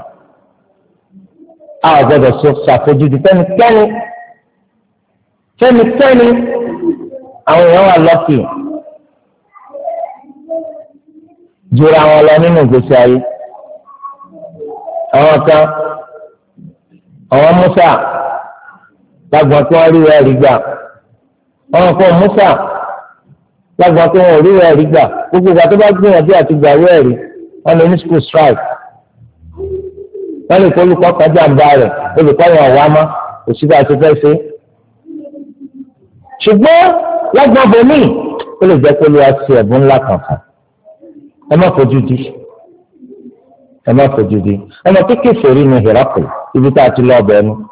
á gbọ́dọ̀ sọ ṣàfojúdi fẹ́nikẹ́ni fẹ́nikẹ́ni àwọn èèyàn wà lọ́kì jura wọn lọ nínú ìgbésí ayé àwọn kan àwọn Musa lágbọn tí wọ́n rí rẹ̀ rí gbà àwọn kan Musa lágbọn tí wọ́n rí rẹ̀ rí gbà gbogbo ìgbà tó bá gbìyànjú àti gbàwé ẹ̀rí wọ́n lè ní school strike wọ́n lè kó olùkọ́ kan jàǹbá rẹ̀ olùkọ́ yẹn wá mọ́ òṣìṣẹ́ àti fẹ́ ṣe. ṣùgbọ́n lágbọn bomi ó lè jẹ́ pé olúwa ṣe ẹ̀bùn ńlá kan fún ẹ má fojú di ẹ má fojú di ẹ má kékeré sórí ní hìrákù ibi tá a ti lọ ọbẹ̀ ẹnu.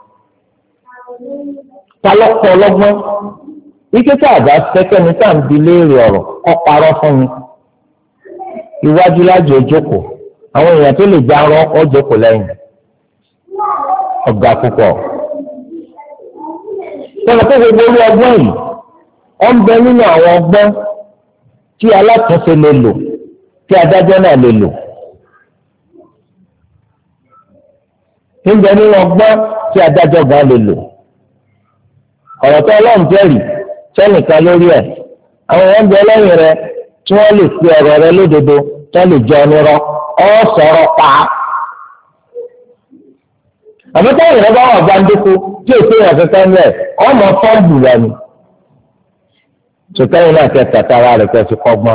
ta lọ́kọ̀ ọlọ́gbọ́n ike tá a bá fẹ́kẹ́ ní tá à ń bi léèrè ọ̀rọ̀ kọ́ parọ́ fún mi iwájú lájò ìjókòó àwọn èèyàn tó lè já rán ọjọ́kòó lẹ́yìn ọ̀gá púpọ̀. sọ̀rọ̀ pé gbogbo orí ọgbọ́n yìí wọ́n ń bẹ nínú àwọn ọgbọ́n tí alátúnṣe lè lò tí adájọ́ náà lè lò. ń bẹ nínú ọgbọ́n tí adájọ́ gan lè lò. ọ̀rọ̀ tó ọlọ́run jẹ́rìí sẹ́nìkan lórí ẹ̀ àwọn èèyàn bẹ lẹ́yìn rẹ tí wọ́n lè pe ọ̀rọ̀ rẹ lódodo tó lè jẹ onírọ́ ọ́ sọ̀rọ̀ pa á. àmọ́ táwọn èèyàn bá wà gbàǹdókò tí èso yàn kankan lẹ̀ ọmọ fọ́ọ̀bù rẹ ni. sọtẹ́yìn náà kẹ́ tàtàrà rẹ̀ kẹ́ fi kọ́gbọ́n.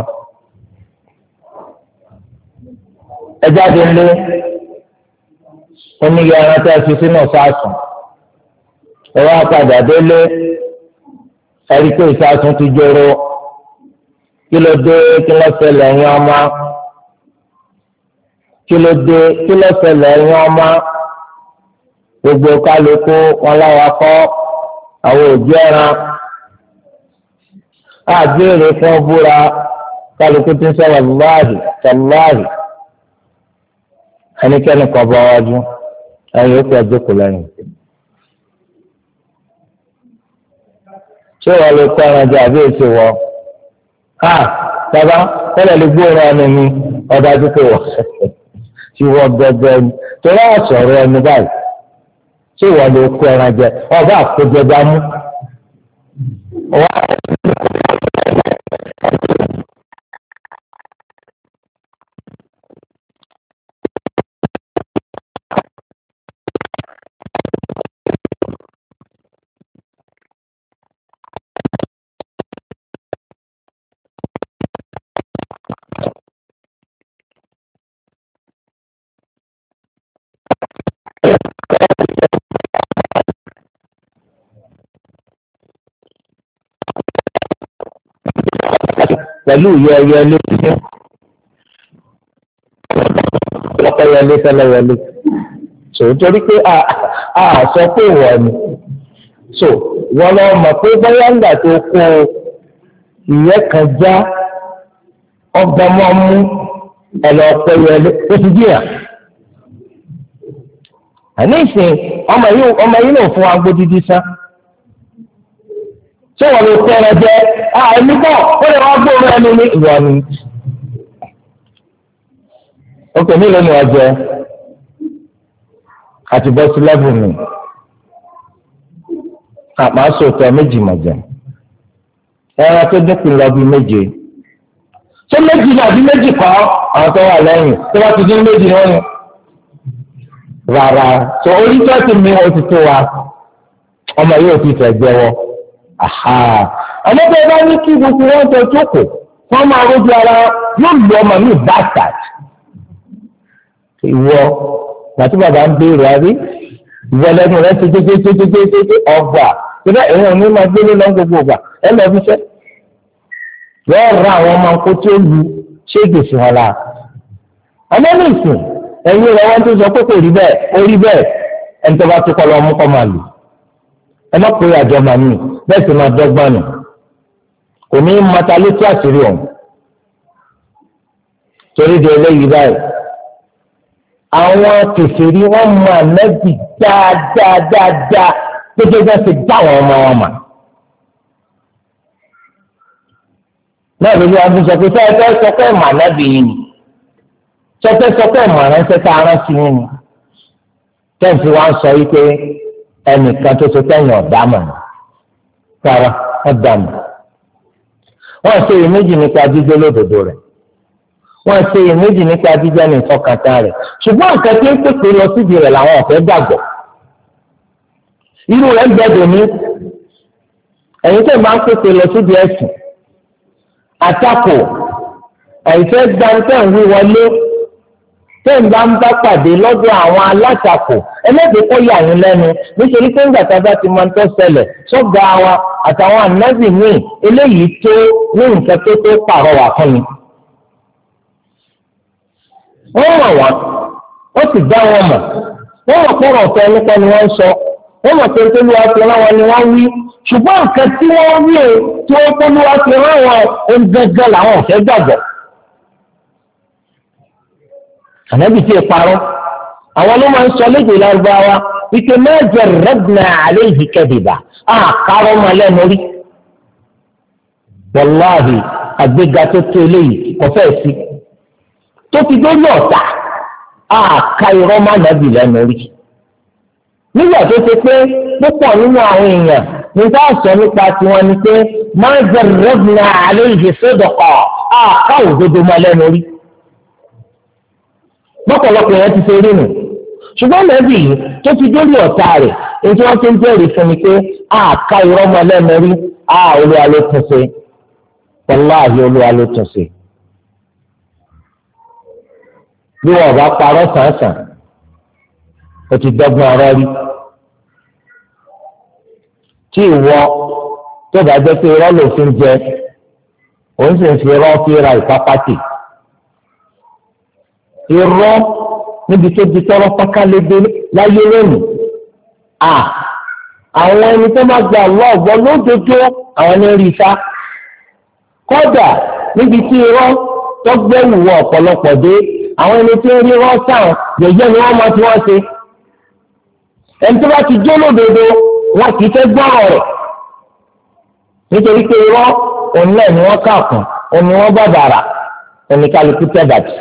ẹ jáde ńlé oníyẹ ẹran tẹ́ fi sínú sáàsùn ẹ wá padà délé ẹ̀rí pé ìsáàsùn ti jóró kí ló dé kí ló ṣẹlẹ̀ ẹ̀yin ọmọ kí ló dé kí ló ṣẹlẹ̀ ẹ̀yin ọmọ gbogbo kálukú wọn láwa kọ́ àwọn òbí ẹran àgbèrè fún búra kálukú tí ń sọ̀rọ̀ láàyè tàláàyè ẹnikẹ́ni kọ́ bọ́ wájú ẹ̀yin ó kọ́ jókòó lẹ́yìn. ṣé wọ́n lè kọ́ ẹran jẹ àbí èsì wọ́? a bàbá kọ́lẹ̀ lè gbóòórùn ẹni mi ọ̀dà àdúgbò wọ̀ tí wọ́n gbẹgbẹ́ ni torí àṣọ̀rọ̀ ẹni báyìí ṣé wọ́n lè kọ́ ẹran jẹ ọba àkójọ dámú. pẹ̀lú yẹyẹ létí lọ́kọ̀yẹlé tẹ́lẹ̀yẹlé so torí pé a sọ pé wọ́n ni so wọ́n lọ mọ̀ pé bóyá ńgbà tó kó ìyẹn kan já ọgbọ́n mọ́ mú ẹ̀lọ́ ọ̀pẹ̀yẹlé ó ti dìyà àní ìsìn ọmọ yìí náà fún wa gbódìdí sá. ṣé wọ́n lè tẹ́rẹ jẹ́ àìní bọ́ ó lè wá gbóòrò ẹni ní ìwọ ni. ókè nílò ni ọjọ́ àti bọ́sí lẹ́bù mi àpá sòtọ́ méjì mọ̀jẹ̀ ẹran tó dínkù lọ bí méje ṣé méjì ní àbí méjì kọ́ àwọn tó wà lẹ́yìn tó bá ti dín méjì ní wọ́n ní. rárá tó orí tó ti mi ó ti tó wa ọmọ yóò fi fẹ́ jẹ́wọ́. àmọ́tẹ́ bá ní kí gbogbo wọn jọ jókòó wọ́n máa rójú ara yóò lu ọmọ mi bastard. ìwọ gbàtí bàbá ń béèrè àrí ìwọ lẹ́nu rẹ ti jẹjẹjẹjẹjẹjẹ ọgbà ìbá èèyàn ní máa gbélé lọ gbogbo ọgbà ẹ lọ fi fẹ́. yóò ra àwọn ọmọ nǹkó tí ó lu ṣéègì sí wọn la. àmọ́ ní ìsìn ẹ̀yin rẹ̀ wọ́n tó sọ pé kò rí bẹ́ẹ̀ ó rí bẹ́ẹ̀ ẹni tó bá tó kọ́ lọ mú kọ́ máa lù. ẹ má pè é àjọ màmí bẹ́ẹ̀ sì máa dọ́gbọ́n nù kò ní mata létí àṣírí ọ̀hún torí di eléyìí báyìí àwọn kèfèrí wọn mọ ànábì dáadáadáa gbẹgbẹ bá ti dá àwọn ọmọ wọn mà náà lórí wọn sọ pé sọ́kẹ́ sọ́kẹ́ mà ànábì yìí ni sọ́kẹ́ sọ́kẹ́ mà ránṣẹ́ tá a rántí yìí ni tẹ́ǹtì wọn sọ yìí pé ẹnìkan tó so tẹ́yìn ọ̀dà mọ̀ ní sára ọ̀dà mọ̀ wọ́n ṣe iyèméjì nípa jíjẹ́ lódodo rẹ̀ wọ́n ṣe iyèméjì nípa jíjẹ́ ní ìfọkàntà rẹ̀ ṣùgbọ́n nǹkan tí ń pèsè lọ síbi rẹ̀ làwọn ọ̀fẹ́ gbàgbọ́ irú rẹ̀ ń gbẹdọ̀ ní ẹ̀yin tẹ́ máa ń pèsè lọ síbi ẹ̀sìn àtakò àìfẹ́ gbàǹtẹ̀ ń wí wọlé tẹ́ ń bá ń bá pàdé lọ́dọ̀ àwọn alátakò ẹlẹ́dẹ̀ẹ́ kọ́ yà yín lẹ́nu nítorí pé ńgbà tá a bá ti máa ń tọ́ ṣẹlẹ̀ sọ́gbà wa àtàwọn ànábì míì eléyìí tó ní nǹkan tó tó pàrọwà fún mi. wọ́n mọ̀ wọ́n wọ́n sì dá wọn mọ̀ wọ́n mọ̀ pé ọ̀rọ̀ ọ̀fẹ́ nípa ni wọ́n ń sọ wọ́n mọ̀ pé tólúwa ti rán wọn ni wọ́n wí ṣùgbọ́n nǹkan tí wọ́n wí o tí wọ́n tólúwa ti rán wọn ó ń gẹ́gẹ́ làwọn ọ̀fẹ́ gbàgbọ́. ànábì tí ì parọ́ àwọn ló máa ń sọ lédè lárúbáwá ike ma jarrabna alayhi kadiba àkàrọ̀ ọmọ lẹ́nu rí wàláhì àgbéga tó tó eléyìí kò fẹ́ sí tó ti dé ní ọ̀tá àka irọ́ má nàbì lẹ́nu rí nígbà tó ṣe pé púpọ̀ nínú àwọn èèyàn nígbà sọ nípa tiwọn ni pé ma jarrabna alayhi sidqa àka òdodo má lẹ́nu rí lọ́pọ̀lọpọ̀ yẹn ti ṣe rí nù ṣùgbọ́n lẹ́bí yìí tó ti dórí ọ̀tá rẹ̀ èyí tí wọ́n ti ń jẹ́rìí fún mi pé àká irọ́ mọ́ lẹ́nu rí á olúwa ló tún ṣe wàláhì olúwa ló tún ṣe. bí wọn bá parọ́ sàǹsàn ó ti dọ́gbọ́n ọ̀rọ̀ rí tí ìwọ tó bá jẹ́ pé irọ́ ló fi ń jẹ òun sì ń fi irọ́ fi ra ìpápátì irọ́ níbi tó di tọrọ pákálẹ́dé láyé lónìí à àwọn ẹni tó máa gba àwọn ọ̀gbọ́n lójoojó àwọn ní rí sá kódà níbi tí irọ́ tó gbẹ́wù wọ ọ̀pọ̀lọpọ̀ dé àwọn ẹni tí ń rí irọ́ sáwọn yẹ̀yẹ́ ni wọ́n máa ti wọ́n ṣe ẹni tó bá ti jó lódodo wọn kì í fẹ́ gbọ́rọ̀ rẹ̀ nítorí pé irọ́ òun náà ni wọ́n kà kún òun ni wọ́n bá bàrà oníkálukú tẹ́bàtì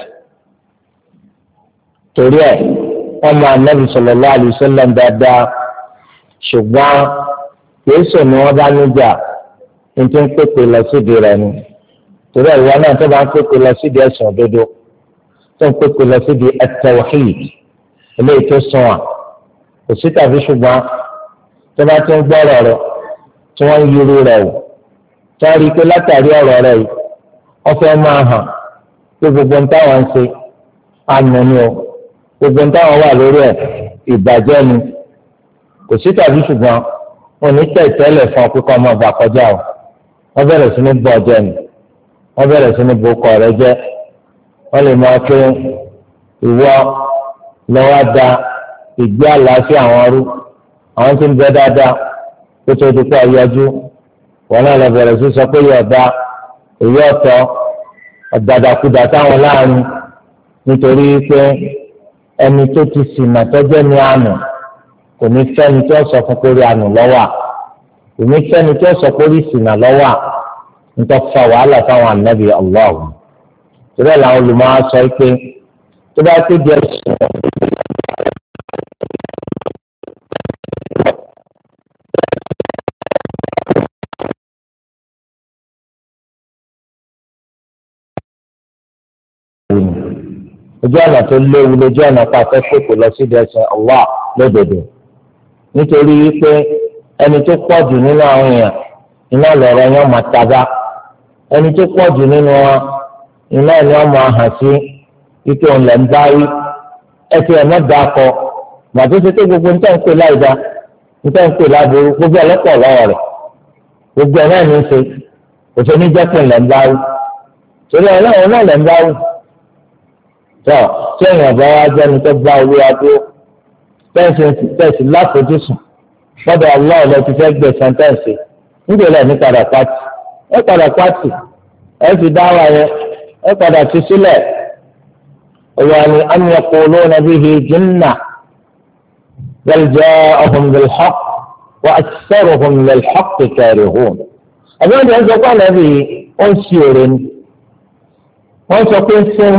torí ẹ̀ wọ́n máa Ànábì sallallahu alaihi wasallam dáadáa ṣùgbọ́n Jésù ni wọ́n bá níjà ní tí ń pèpè lọ sídìí rẹ̀ ni torí ẹ̀ ìwọ náà tó bá ń pèpè lọ sídìí ẹ̀sìn òdodo tó ń pèpè lọ sídìí at-tawhid eléyìí tó sùn wà kò sí tàbí ṣùgbọ́n tó bá ti ń gbọ́rọ̀ rẹ̀ tí wọ́n ń yiri rẹ̀ wò tó rí i pé látàrí ọ̀rọ̀ rẹ̀ yìí wọ́n fẹ́ máa hàn pé gbogbo ń táwọn ń ṣe àná ni o gbogbo ń táwọn wà lórí ẹ̀ ìbàjẹ́ ni kò sí tàbí ṣùgbọ́n wọn ní tẹ̀tẹ́lẹ̀ fún ọkùnkọ́ ọmọ ọba kọjá o wọ́n bẹ̀rẹ̀ sí ní bọ́ ọjọ́ ni wọ́n bẹ̀rẹ̀ sí ní bokọ̀ rẹ jẹ́ wọ́n lè máa pé ìwọ lọ́wọ́ da ìgbé àlàáfíà àwọn rú àwọn tí ń bẹ dáadáa kó tó di pé ọyọjú wọn náà lọ bẹ̀rẹ̀ sí sọ pé yóò da èyí ọ̀tọ̀ ọ̀dàdàkudà táwọn láàrin nítorí pé ẹni tó ti sìnà tọ́jọ́ ní àná kò ní fẹ́ni tó sọ fún kórí àná lọ́wọ́ kò ní fẹ́ni tó sọ kórí sìnà lọ́wọ́ nítorí fa wàhálà fáwọn ànábì Allah torí ẹ̀ làwọn olùmọ̀ á sọ pé tó bá tó di ẹ̀sùn ojú ọ̀nà tó léwu lójú ọ̀nà pàtó pèpè lọ sí ẹ̀sìn Allah lódodo nítorí wípé ẹni tó pọ̀ jù nínú àwọn èèyàn iná lọ̀rọ̀ yẹn máa taba ẹni tó pọ̀ jù nínú wọn iná ni wọ́n máa hàn sí wípé òun lẹ̀ ń bá wí ẹsẹ̀ ẹ̀ mẹ́ta kọ gbàtó ṣe pé gbogbo níta ń pè láìda níta ń pè láboró gbogbo ẹlẹ́pọ̀ lọ́wọ́ rẹ̀ gbogbo ẹ̀ náà ní í ṣe kò ṣe ní jẹ́ pé lẹ̀ ń bá wí torí ẹ̀ náà náà lẹ̀ ń bá wí tọ́ tí èèyàn bá wá jẹ́ni tó bá olúwa dúró tẹ̀sí láfojúsùn gbọ́dọ̀ ọlọ́ọ̀ lọ ti fẹ́ gbẹ̀sán tẹ̀sí nítorí ẹ̀ ní padà pàtì ẹ padà pàtì ẹ fi dáwà yẹn ẹ padà fi sílẹ̀ ìwà ni am yaquluna bihi jinna bal ja'ahum bil haqq wa aktharuhum lil haqqi karihun. àbí wọ́n ti ń sọ pé àná bíi ó ń ṣe èrè ni wọ́n sọ pé ń sẹ́wọ́n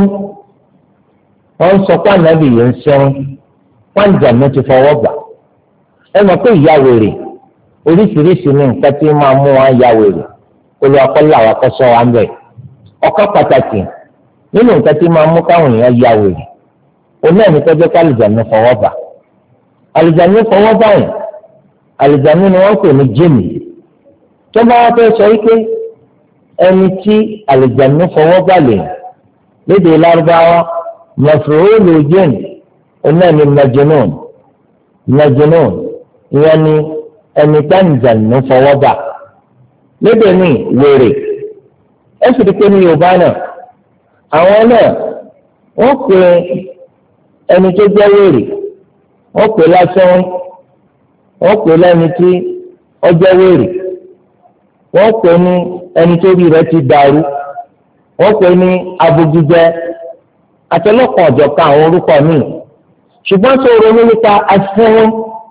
wọ́n sọ pé àná bíi ń sẹ́wọ́n wọ́n ń jà mí ti fọwọ́ gbà ẹ mọ̀ pé ìyá wèrè oríṣiríṣi ní nǹkan tí máa mú wọn ya wèrè olú akọ́lá wa kọ́ sọ wa ń bẹ̀ ọkọ́ pàtàkì nínú nǹkan tí máa mú káwọn èèyàn ya wèrè oní ẹ̀mí tọ́jú ká àlùjánu fọwọ́ bà àlùjánu fọwọ́ báyìí àlùjánu ni wọ́n pè ní jíìnì tó bá wá fẹ́ sọ wípé ẹni tí àlùjánu fọwọ́ bà lè lédè lárúbáwá mọ̀fúrúlù jíìnì oní ẹ̀mí majnun majnun ìyẹn ni ẹni táǹjànù fọwọ́ bà lédè ní wèrè ẹ sì rí pé ní yorùbá náà àwọn náà wọ́n pè ẹni tó jẹ́ wèrè wọ́n pè lásán wọ́n pè lẹ́ni tí ó jẹ́ wèrè wọ́n pè ní ẹni tó rí rẹ̀ ti dàrú wọ́n pè ní abogijẹ àtẹlọ́kọ̀ ọ̀jọ̀ká àwọn orúkọ míì ṣùgbọ́n tó ronú nípa asẹ́wọ́n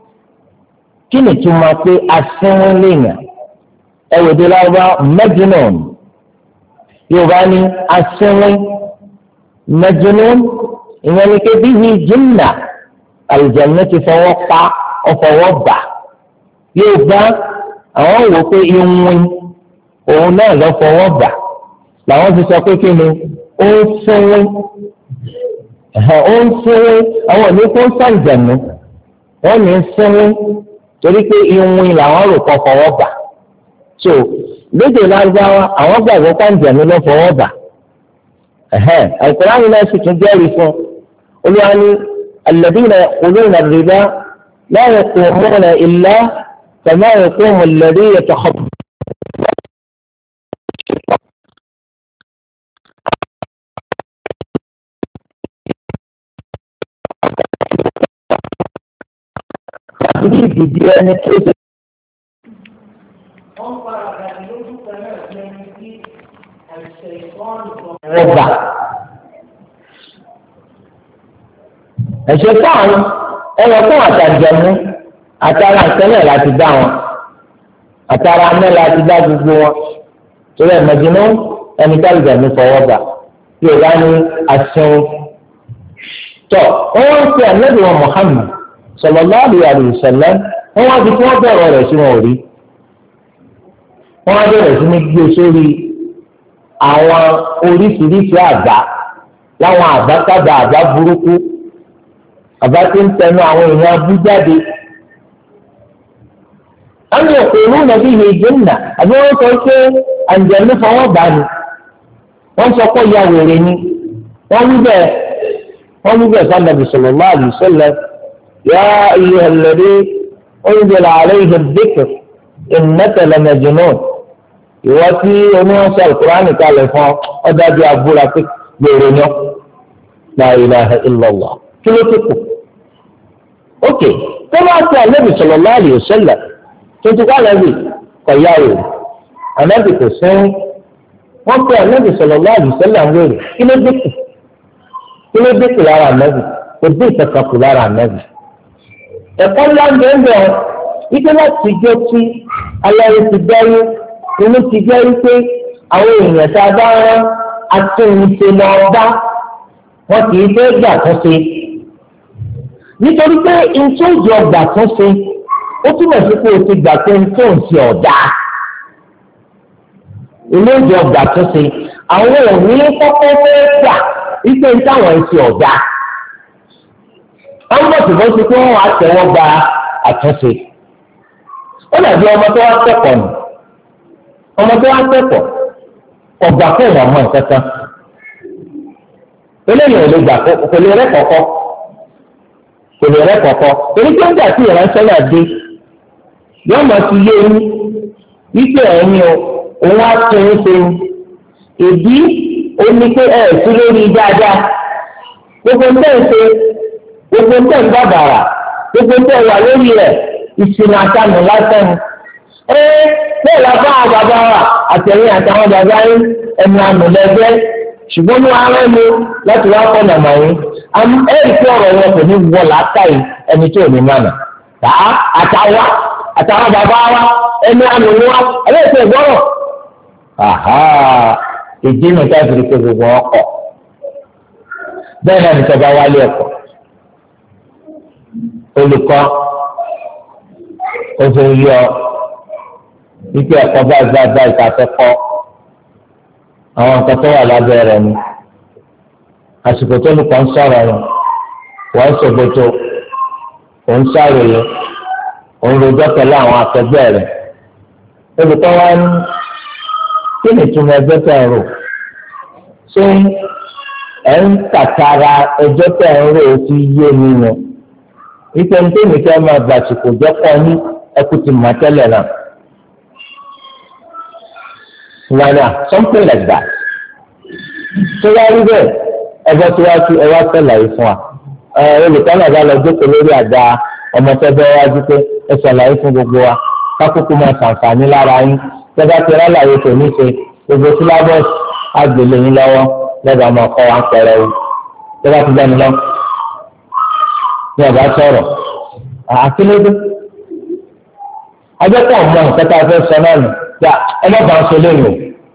kí ni tí máa pé asẹ́wọ́n lèèyàn ẹ̀wòdì lárúbá mẹ́jìnnàn yorùbá ní asẹ́wọ́n mẹ́jìnnàn ìyẹn ni kébí ní jìnnà àlùjànnú ti fọwọ́ pa ọfọwọ́ bà yorùbá àwọn wò pé ìwìn òun náà lọ fọwọ́ bà làwọn ti sọ pé kí ni ó ń sẹ́wọ́n ó ń sẹ́wọ́n àwọn òní kó ń sàǹjànú wọ́n ní ń sẹ́wọ́n torí pé ìwìn làwọn rò kọ́ fọwọ́ bà so lédè lárúbáwá àwọn gbàgbọ́ pàǹjànú ló fọwọ́ bà Al-Qur'an náà sì tún jẹ́rìí fún olúwa ní alladhina ya'kuluna ar-riba la yaqumuna illa kama yaqumu alladhi yatakhabbathu ìdí ẹni tó ṣe. Rọ́bà ẹ̀ṣẹ̀ fáwọn ẹ̀rọ fún àtàjẹmú àtàrà ìtẹ́lẹ̀ láti dá wọn àtàrà amẹ́ láti dá gbogbo wọn torí ẹ̀mẹ́jìnú ẹni tá ìjẹ̀mú fọwọ́ bà tí o bá ní aṣẹ́wó. tọ́ wọ́n wá ń pe ànábì wọn Muhammad sallallahu alaihi wasallam wọ́n wá di kí wọ́n bẹ̀rẹ̀ rẹ̀ sí wọn ò rí wọ́n wá bẹ̀rẹ̀ sí ní gbé sórí àwọn oríṣiríṣi àgbà láwọn àbákàbà àbá burúkú àbá tí ń tẹnu àwọn èèyàn abú jáde. àwọn òkè ìlú nàbí ìhè ìjìnà àbí wọ́n sọ pé àǹjẹ̀lú fọwọ́ bá ní wọ́n sọ pé ìyá wèrè ni wọ́n wí bẹ́ẹ̀ wọ́n wí bẹ́ẹ̀ sọ́nà sallallahu alaihi wasallam yá ayyuhal ladhi unzila alayhi ad-dhikr innaka lamajnun. ìwọ tí oníwọ̀nsọ alukur'ani kalẹ̀ fún ọdájú abúlé pé gbèrè yọ la ilaha illallah kí ló tó kù. ok tó bá tẹ Ànábì sallallahu alaihi wasallam tó ti ká Ànábì kọ̀yà rẹ̀ Ànábì kò sún wọ́n tẹ Ànábì sallallahu alaihi wasallam wẹ̀rẹ̀ kí ló dé kù kí ló dé kù lára Ànábì kò dé ìtẹ̀kọ̀ kù lára Ànábì. ẹ̀kọ́ ńlá ń bẹ̀rẹ̀ bẹ̀rẹ̀ ike láti jẹ́ kí aláyé ti dáyé inú ti jẹ́ wípé àwọn èèyàn tá a bá rán atúnṣe lọ bá wọn kì í fẹ́ gbà tó ṣe nítorí pé ntòjì ọgbà tó ṣe ó túmọ̀ sí pé o ti gbà pé ntòǹsì ọ̀dà olóòjì ọgbà tó ṣe àwọn òní kọ́kọ́ fẹ́ gbà wípé táwọn ẹ̀sìn ọ̀dà wọ́n bọ̀ síbọ̀ sí pé wọ́n á tẹ̀wọ́ gba àtúnṣe ó dàbí ọmọ tó wá kẹ́kọ̀ọ́ nù. ọmọ tó wá kẹ́kọ̀ọ́ ọgbà fún ìwọ̀n mọ́ nǹkan kan eléyìí ò lè gbà kò lè rẹ́ kọ̀ọ̀kọ́ kò lè rẹ́ kọ̀ọ̀kọ́ torí pé nígbà tí ìránṣẹ́ náà dé yóò máa ti yé yín wípé ẹ̀yin o òun á tún un ṣe ní ìdí ó ní pé ẹ̀ sí lórí dáadáa gbogbo ń tẹ̀ ń ṣe gbogbo ń tẹ̀ ń bàbàrà gbogbo ń tẹ̀ wà lórí rẹ̀ ìṣìnà àtàmì lásán ni. Ee bẹ́ẹ̀ la bá àwọn bàbá wa àtẹ̀yìn àtàwọn bàbá yín ẹnu àmọ̀lẹ́gbẹ́ ṣùgbọ́n ní ara ẹni láti wá kọ́ nàmà yín ẹ̀rí tí ọ̀rọ̀ wọn kò ní wọ làákàyè ẹni tí ò ní mànà tà á àtàwa àtàwọn bàbá wa ẹnu àmọ̀lẹ́ wa ẹlẹ́sẹ̀ ìgbọ́rọ̀ ìdí mi ká fi ké gbogbo ọkọ̀ bẹ́ẹ̀ náà nìkan bá wálé ẹ̀kọ́ olùkọ́ òfin yọ ike ẹ̀kọ́ báyìí báyìí báyìí ká fẹ́ kọ́ àwọn nǹkan tó wà lábẹ́ rẹ̀ ni àsìkò tó nìkan ń sọ̀rọ̀ yẹn wọ́n ń ṣògbótó òun ṣàròyé òun rojọ́ pẹ̀lú àwọn akẹgbẹ́ rẹ̀ olùkọ́ wa ní kí ni ìtumọ̀ ẹgbẹ́ tẹ̀ ń rò ṣé ẹ̀ ń tàkàrà ẹjọ́ tẹ̀ ń rò ó ti yé mi yẹn ìpè ní tèmi kẹ́ máa gbàsìkò jẹ́ pọ̀ ní ẹkú ti mọ̀ tẹ́lẹ̀ náà. Nana something like that. Tó wá rí bẹ́ẹ̀ ẹgbẹ́ tó wá sí ẹ wá ṣàlàyé fún wa. Olùkọ́ náà bá lọ jókòó lórí àga ọmọ tó bẹ́ wájú pé ẹ ṣàlàyé fún gbogbo wa. Kákòókò máa ṣàǹfààní lára yín. Tẹ́lá ti rálàyé kò ní ṣe gbogbo sílábọ̀sì àgbèlè yín lọ́wọ́ lẹ́bàá máa kọ́ wa pẹ̀rẹ̀ o. Tẹ́lá ti bẹ́ni lọ. Ní ọ̀gá sọ̀rọ̀. Àkílódé. Ajẹ́pọ̀ mọ nǹkan tá a fẹ́ sọ náà nù. Yà ẹ má bàa sọ lẹ́yìn o.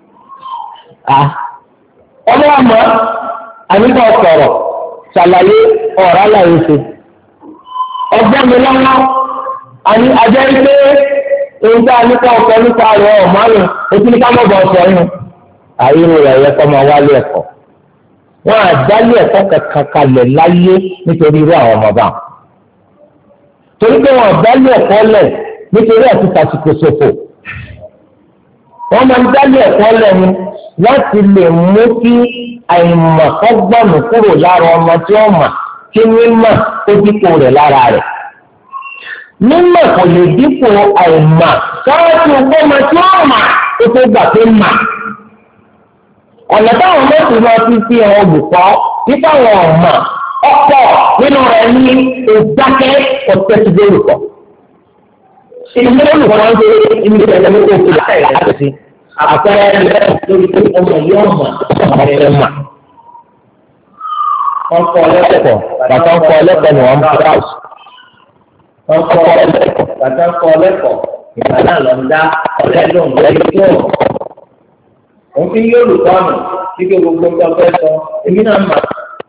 Ọmọ àmọ́ àníkà sọ̀rọ̀ ṣàlàyé ọ̀rọ̀ àlàyé ṣe. Ọgbọ́n mi lọ́wọ́ àní ajẹ́ pé ohun tí a nípa ọ̀sẹ̀ nípa rẹ̀ ọ̀mọ́ rẹ̀ etí ní ká mọ̀ bọ̀ ọ̀sẹ̀ yìí. Àyínú rẹ̀ yẹ kọ́ máa wálé ẹ̀kọ́. Wọ́n àdálé ẹ̀kọ́ kankan kalẹ̀ láyé nítorí irú àwọn ọmọ bá. Torí pé wọ́n àdálé ẹ̀kọ́ lẹ̀ nítorí àti tàṣìkò ṣòfò. Wọ́n máa ń dálé ẹ̀kọ́ lẹ́nu láti lè mú kí àìmọ̀kọ́gbọ̀nù kúrò lára ọmọ tí ó mà kí mímọ̀ ó dípò rẹ̀ lára rẹ̀. Mímọ̀ kò lè dípò àìmọ̀ sáájú ọmọ tí ó mà ó tó gbà pé mà. Ọ̀nà táwọn mẹ́tò máa fi fi hàn olùkọ́ nípa àwọn ọ̀mà ọ̀pọ̀ nínú rẹ̀ ní ìdákẹ́ ọ̀tẹ́sídé olùkọ́. ìdílé olùkọ́ ń ṣe ìdílé ìṣẹ̀lẹ̀ ní kò fi láì láti sí àpẹẹrẹ rẹ̀ lórí pé ọmọ yìí ọmọ ọmọ rẹ̀ mà. wọ́n kọ́ ẹlẹ́kọ̀ọ́ bàtà ń kọ́ ẹlẹ́kọ̀ọ́ ni wọ́n ń bá ọ̀sùn. wọ́n kọ́ ẹlẹ́kọ̀ọ́ bàtà ń kọ́ ẹlẹ́kọ̀ọ́ ìgbà náà lọ ń dá ọ̀rẹ́ lóhùn lẹ́yìn tó ọ̀. òun fi yí olùkọ́ nù kíkẹ́ gbogbo ń tọ́ fẹ́ sọ èmi náà mà.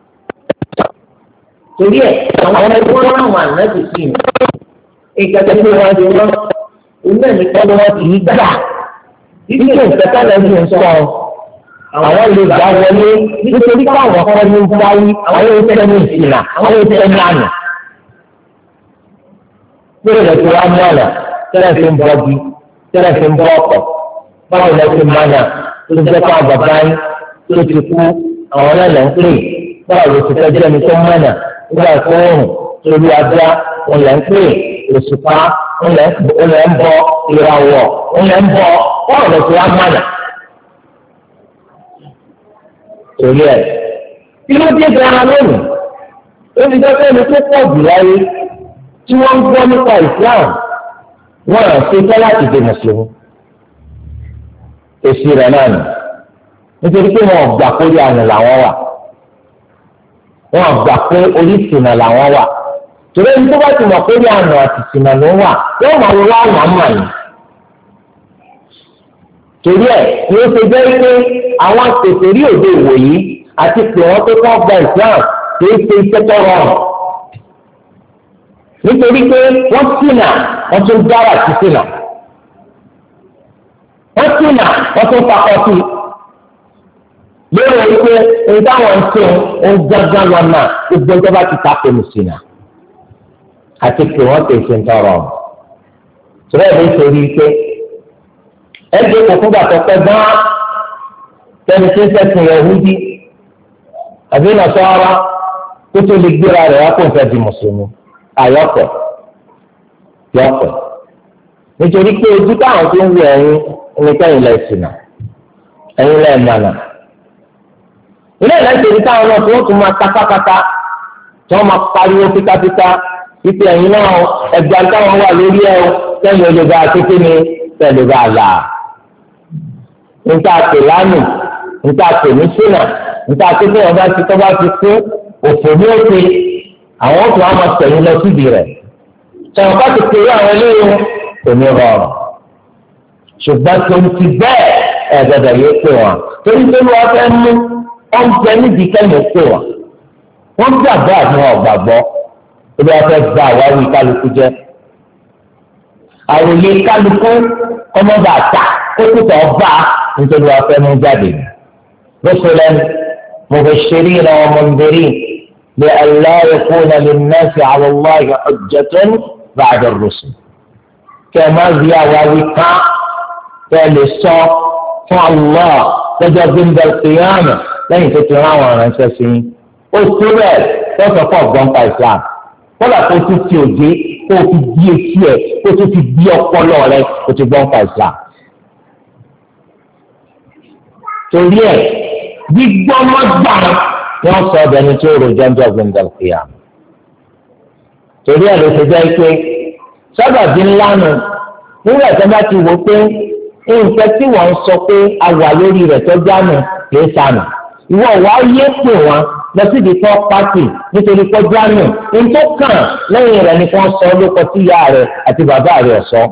torí ẹ̀ àwọn ẹgbẹ́ wọn àwọn ànájì sí mi. ìgbàgbọ́ tí wọ́n ti lọ ilé mi kọ́ ló wọ́n ti yí gbà. ibi ìfẹ́ká lẹ́yìn ń sọ àwọn lè gbà wọlé nítorí káwọn kọ́ ní gbáyé àwọn yóò tẹ́lẹ̀ ní ìsìnà àwọn yóò tẹ́lẹ̀ ní àná. Bẹ́ẹ̀ lọ sí wa mú ọ̀nà tẹ́lẹ̀ fi ń bọ́ bí tẹ́lẹ̀ fi ń bọ́ ọ̀pọ̀ báwo lọ sí mánà tó ti jẹ́ káwọn bàbá yín tó ti kú àwọn náà lẹ́ ń pè báwo lọ sí fẹ́jẹ́ mi tó mánà nígbà tó rùn torí ajá wọn lẹ́ ń pè òṣùpá wọn lẹ́ ń bọ ìràwọ̀ wọn lẹ́ ń bọ báwo lọ sí wa mánà. Torí ẹ̀ kí ló dé gan-an lónìí ó ti jẹ́ pé ẹni tó pọ̀ jù láyé tí wọ́n ń gbọ́ nípa Islam wọ́n rà ṣe tẹ́ láti di mùsùlùmí. Èsì rẹ̀ náà nì nítorí pé wọn ò gbà pé orí àná làwọn wà wọn ò gbà pé orí ìsìnà làwọn wà torí ẹni tó bá ti mọ̀ pé orí àná àti ìsìnà ló wà wọ́n máa wọ àwọn àmà yìí. Torí ẹ̀ ni ó ṣe jẹ́ pé àwọn àtẹ̀tẹ̀rí òde ìwòyí àti pé wọ́n tó kọ́ gba Islam kì í ṣe iṣẹ́ tó rọrùn. Nítorí pé wọ́n ṣìnà wọ́n tún dára sí ṣìnà. Wọ́n ṣìnà wọ́n tún fakọ́ sí. Lórí wípé ohun táwọn ń ṣe ohun gángan lọ́nà gbogbo ìjọba ti ta pẹ̀lú ṣìnà. Àti pé wọ́n ti ṣe ń tọrọ. Sọ̀rọ̀ ẹ̀ ló ṣe rí i pé ẹgbẹ́ kò fúngbà tó pẹ́ gan-an tẹ́ni tí ń sẹ́sìn Yahudi àbí Nasara tó tó lè gbéra rẹ̀ wá kó n fẹ́ di mùsùlùmí àyọ̀pẹ̀ yọ̀pẹ̀ nítorí pé ojú táwọn tó ń wọ ẹ̀yìn oníkẹ́ ilẹ̀ ìsìnà ẹ̀yìn ilẹ̀ ìmọ̀nà ilé ìlẹ́sìn táwọn náà tó tún máa kákákáká tí wọ́n máa pariwo pítápítá wípé ẹ̀yìn náà ẹgbẹ́ táwọn wà lórí ẹ̀ sẹ́yìn olùgbà kékeré ni sẹ́yìn olùgbà là níta pè lánàá níta pè ní sínà níta pé kí wọn bá ti tọ́ bá ti kú òfò ní òkè àwọn tó wọn máa tẹ̀yìn lọ síbi rẹ̀ sọ̀rọ̀ bá ti pèrè àwọn eléyìí kò ní rọrùn ṣùgbọ́n tó ń ti bẹ́ẹ̀ ẹ̀ gbọ́dọ̀ yóò pè wọn torí pé wọ́n fẹ́ mú oúnjẹ nídìí kẹ́yìn pè wọn wọ́n gbàgbọ́ àti wọn gbàgbọ́ tó bá fẹ́ gba àwáwí kálukú jẹ́ àròyé kálukú ọmọba àtà kó tó tọ̀ bá nítorí wàá fẹ́ mú jáde rusulan mubashirina wa mundirin li'alla yakuna lin-nasi 'ala Allahi hujjatun ba'da ar-rusul. kẹ́ ẹ má rí àwáwí ká kẹ́ ẹ lè sọ fún Allah lọ́jọ́ gbẹ̀ndẹ̀ al-qiyamah lẹ́yìn tó ti rán àwọn aránṣẹ́ sí i. ó tó bẹ́ẹ̀ tọ́sọ̀ pọ̀ gbọ́npa Islam kọ́lá kó tún ti òde kó o fi di etí ẹ̀ kó o tún ti di ọpọlọ rẹ kó o ti gbọ́npa Islam. torí ẹ̀ gbígbọ́ mọ́gbà wọ́n sọ ọbẹ̀ ní tí ó rojọ́ ń jọ́gbìn dàlùkìyà. torí ẹ̀ ló ti jẹ́ pé sábàbí ńlá nù nígbà tí wọ́n bá ti wò pé nǹkan tí wọ́n ń sọ pé a wà lórí rẹ̀ tó jánu kìí sànù ìwọ wàá yé pè wọn lọ sí ibi tó pàtì nítorí pé jánu ní tó kàn lẹ́yìn rẹ̀ ni wọ́n sọ lóko tí ìyá rẹ̀ àti bàbá rẹ̀ sọ.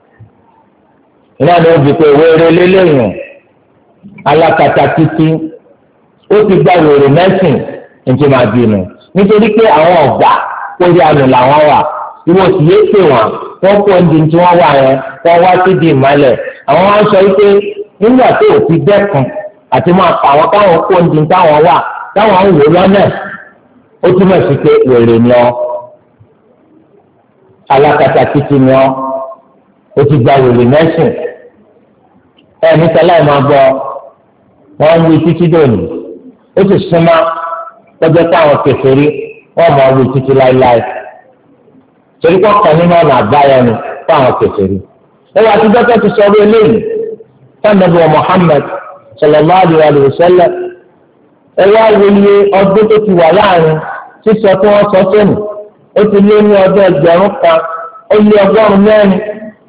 ìnáwó ni ó di pé wéré lélẹ́yìn alákatá títí ó ti gba wèrè mẹ́sìn ní máa bínú nítorí pé àwọn ọ̀gbà orí àná làwọn wà ìwọ sì yé pè wọn wọ́n kó oúnjẹ tí wọ́n wà yẹn wọ́n wá sí di ìmọ́lẹ̀ àwọn wá ń sọ wípé nígbà tó o ti dẹ́kun àti máa pa àwọn káwọn kó oúnjẹ táwọn wà táwọn ń wò lọ́nà ó túmọ̀ sí pé wèrè ni ọ́ alákatá títí ni ọ́ ó ti gba wèrè mẹ́sìn ẹ̀ níta láì máa gbọ́ wọ́n ń wí títí dòní ó sì súnmọ́ lọ́jọ́ táwọn kèfèrí wọ́n máa wí títí láéláé torí kọ́ kan nínú ọ̀nà àbáyọ ni fún àwọn kèfèrí. ẹ wá àtijọ́ tó ti sọ orí eléyìí sanabu Muhammad sallallahu alaihi wa sallam ẹ wá wòye ọdún tó ti wà láàrin sísọ tí wọ́n sọ sóni ó ti lé ní ọdún ẹgbẹ̀rún kan ó lé ọgọ́rùn-ún mẹ́rin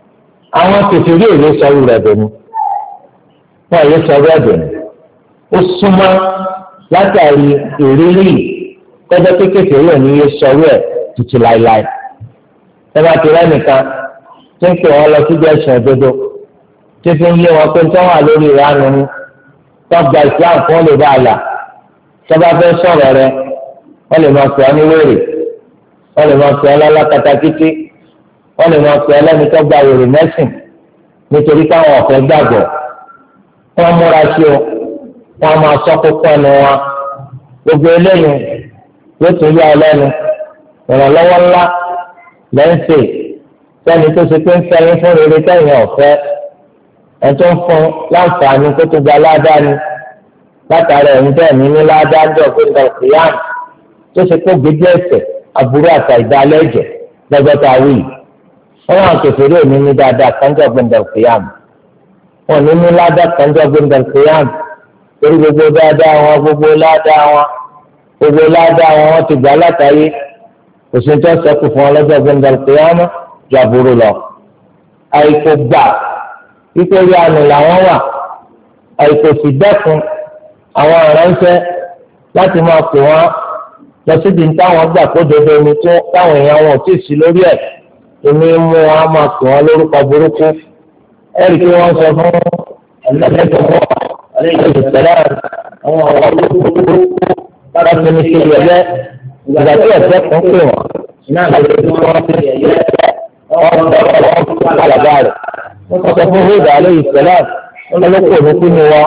àwọn kòtòrí èlé sọ̀rọ̀ rẹ̀ dòní wọ́n èlé sọ̀rọ̀ rẹ̀ dòní ó súnmọ́ látàrí ìrírí kọjá kékeré rẹ̀ ní iye sọ̀rọ̀ ẹ̀ títí láéláé tẹ́lá ti rẹ́ nìkan tí ń pè wọ́n lọ síbi ẹ̀sìn òdodo tí fi ń lé wọn pé tí wọ́n wà lórí ìránu ní tọ́gbà Islam fún wọn lè bá a là tọ́ba fẹ́ sọ̀rọ̀ rẹ̀ wọ́n lè máa pè ọ́ ní wèrè wọ́n lè máa pè ọ́ lọ́lá katakítí wọ́n lè máa pè ọ́ lẹ́ni tọ́gbà wèrè mẹ́sìn nítorí káwọn ọ̀fẹ́ gbàgbọ́ wọ́n múra sí o wọ́n máa sọ kókó ẹnu wọn gbogbo eléyìí yóò tún yá ọ lẹ́nu ìrànlọ́wọ́ ńlá lẹ́ńsẹ̀ sẹ́ni tó ṣe pé ń fẹ́yìn fún rere tẹ̀yìn ọ̀fẹ́ ẹ̀ tó ń fún láǹfààní kó tó gba ládàá ni látàrí ẹ̀yìn tẹ̀ ní ní ládàá ń jọ pé ń dọ̀kì yáàmù tó ṣe kó gbégbé ẹ̀sẹ̀ aburú àtà ìdálẹ́jẹ̀ lọ́gọ́ta wí. wọ́n wà kẹfẹ́rẹ́ òní ní dáadáa kánjọ́ pé ń dọ̀kì yáàmù wọn ní ní ládàá kánjọ́ pé ń dọ̀kì yáàmù torí gbogbo dáadáa wọn gbogbo ládàá wọn gbogbo ládàá wọn wọ́n ti gbà látàrí òsì tó sẹ́kù fún ọlọ́jọ́ pé ń dọ̀kì yáàmù ju aburú lọ. àìkò gbà nítorí àná làwọn wà àìkò sì dẹ́kun àwọn aránṣẹ́ láti máa pè wọ́n lọ síbi táwọn gbà kó dodo ni tó táwọn èèyàn wọn ò tí ì sí lórí ẹ̀ èmi mú wọn máa pè wọ́n lórúkọ burúkú ẹ̀rí kí wọ́n sọ fún ẹ̀lẹ́dẹ̀ẹ́dẹ́gbọ́n ẹ̀lẹ́dẹ̀ẹ́dẹ́gbọ́n àwọn ọ̀rọ̀ burúkú lára fi ní ṣe yẹ̀yẹ́ ìgbà tí ẹ̀fẹ́ kan pè wọ́n náà lè fi wọ́n ṣe yẹ̀yẹ́ wọ́n sọ àlàbà rẹ̀ wọ́n sọ fún hóòdà alayhi salam wọ́n lọ́kọ̀ òkú ni wọ́n.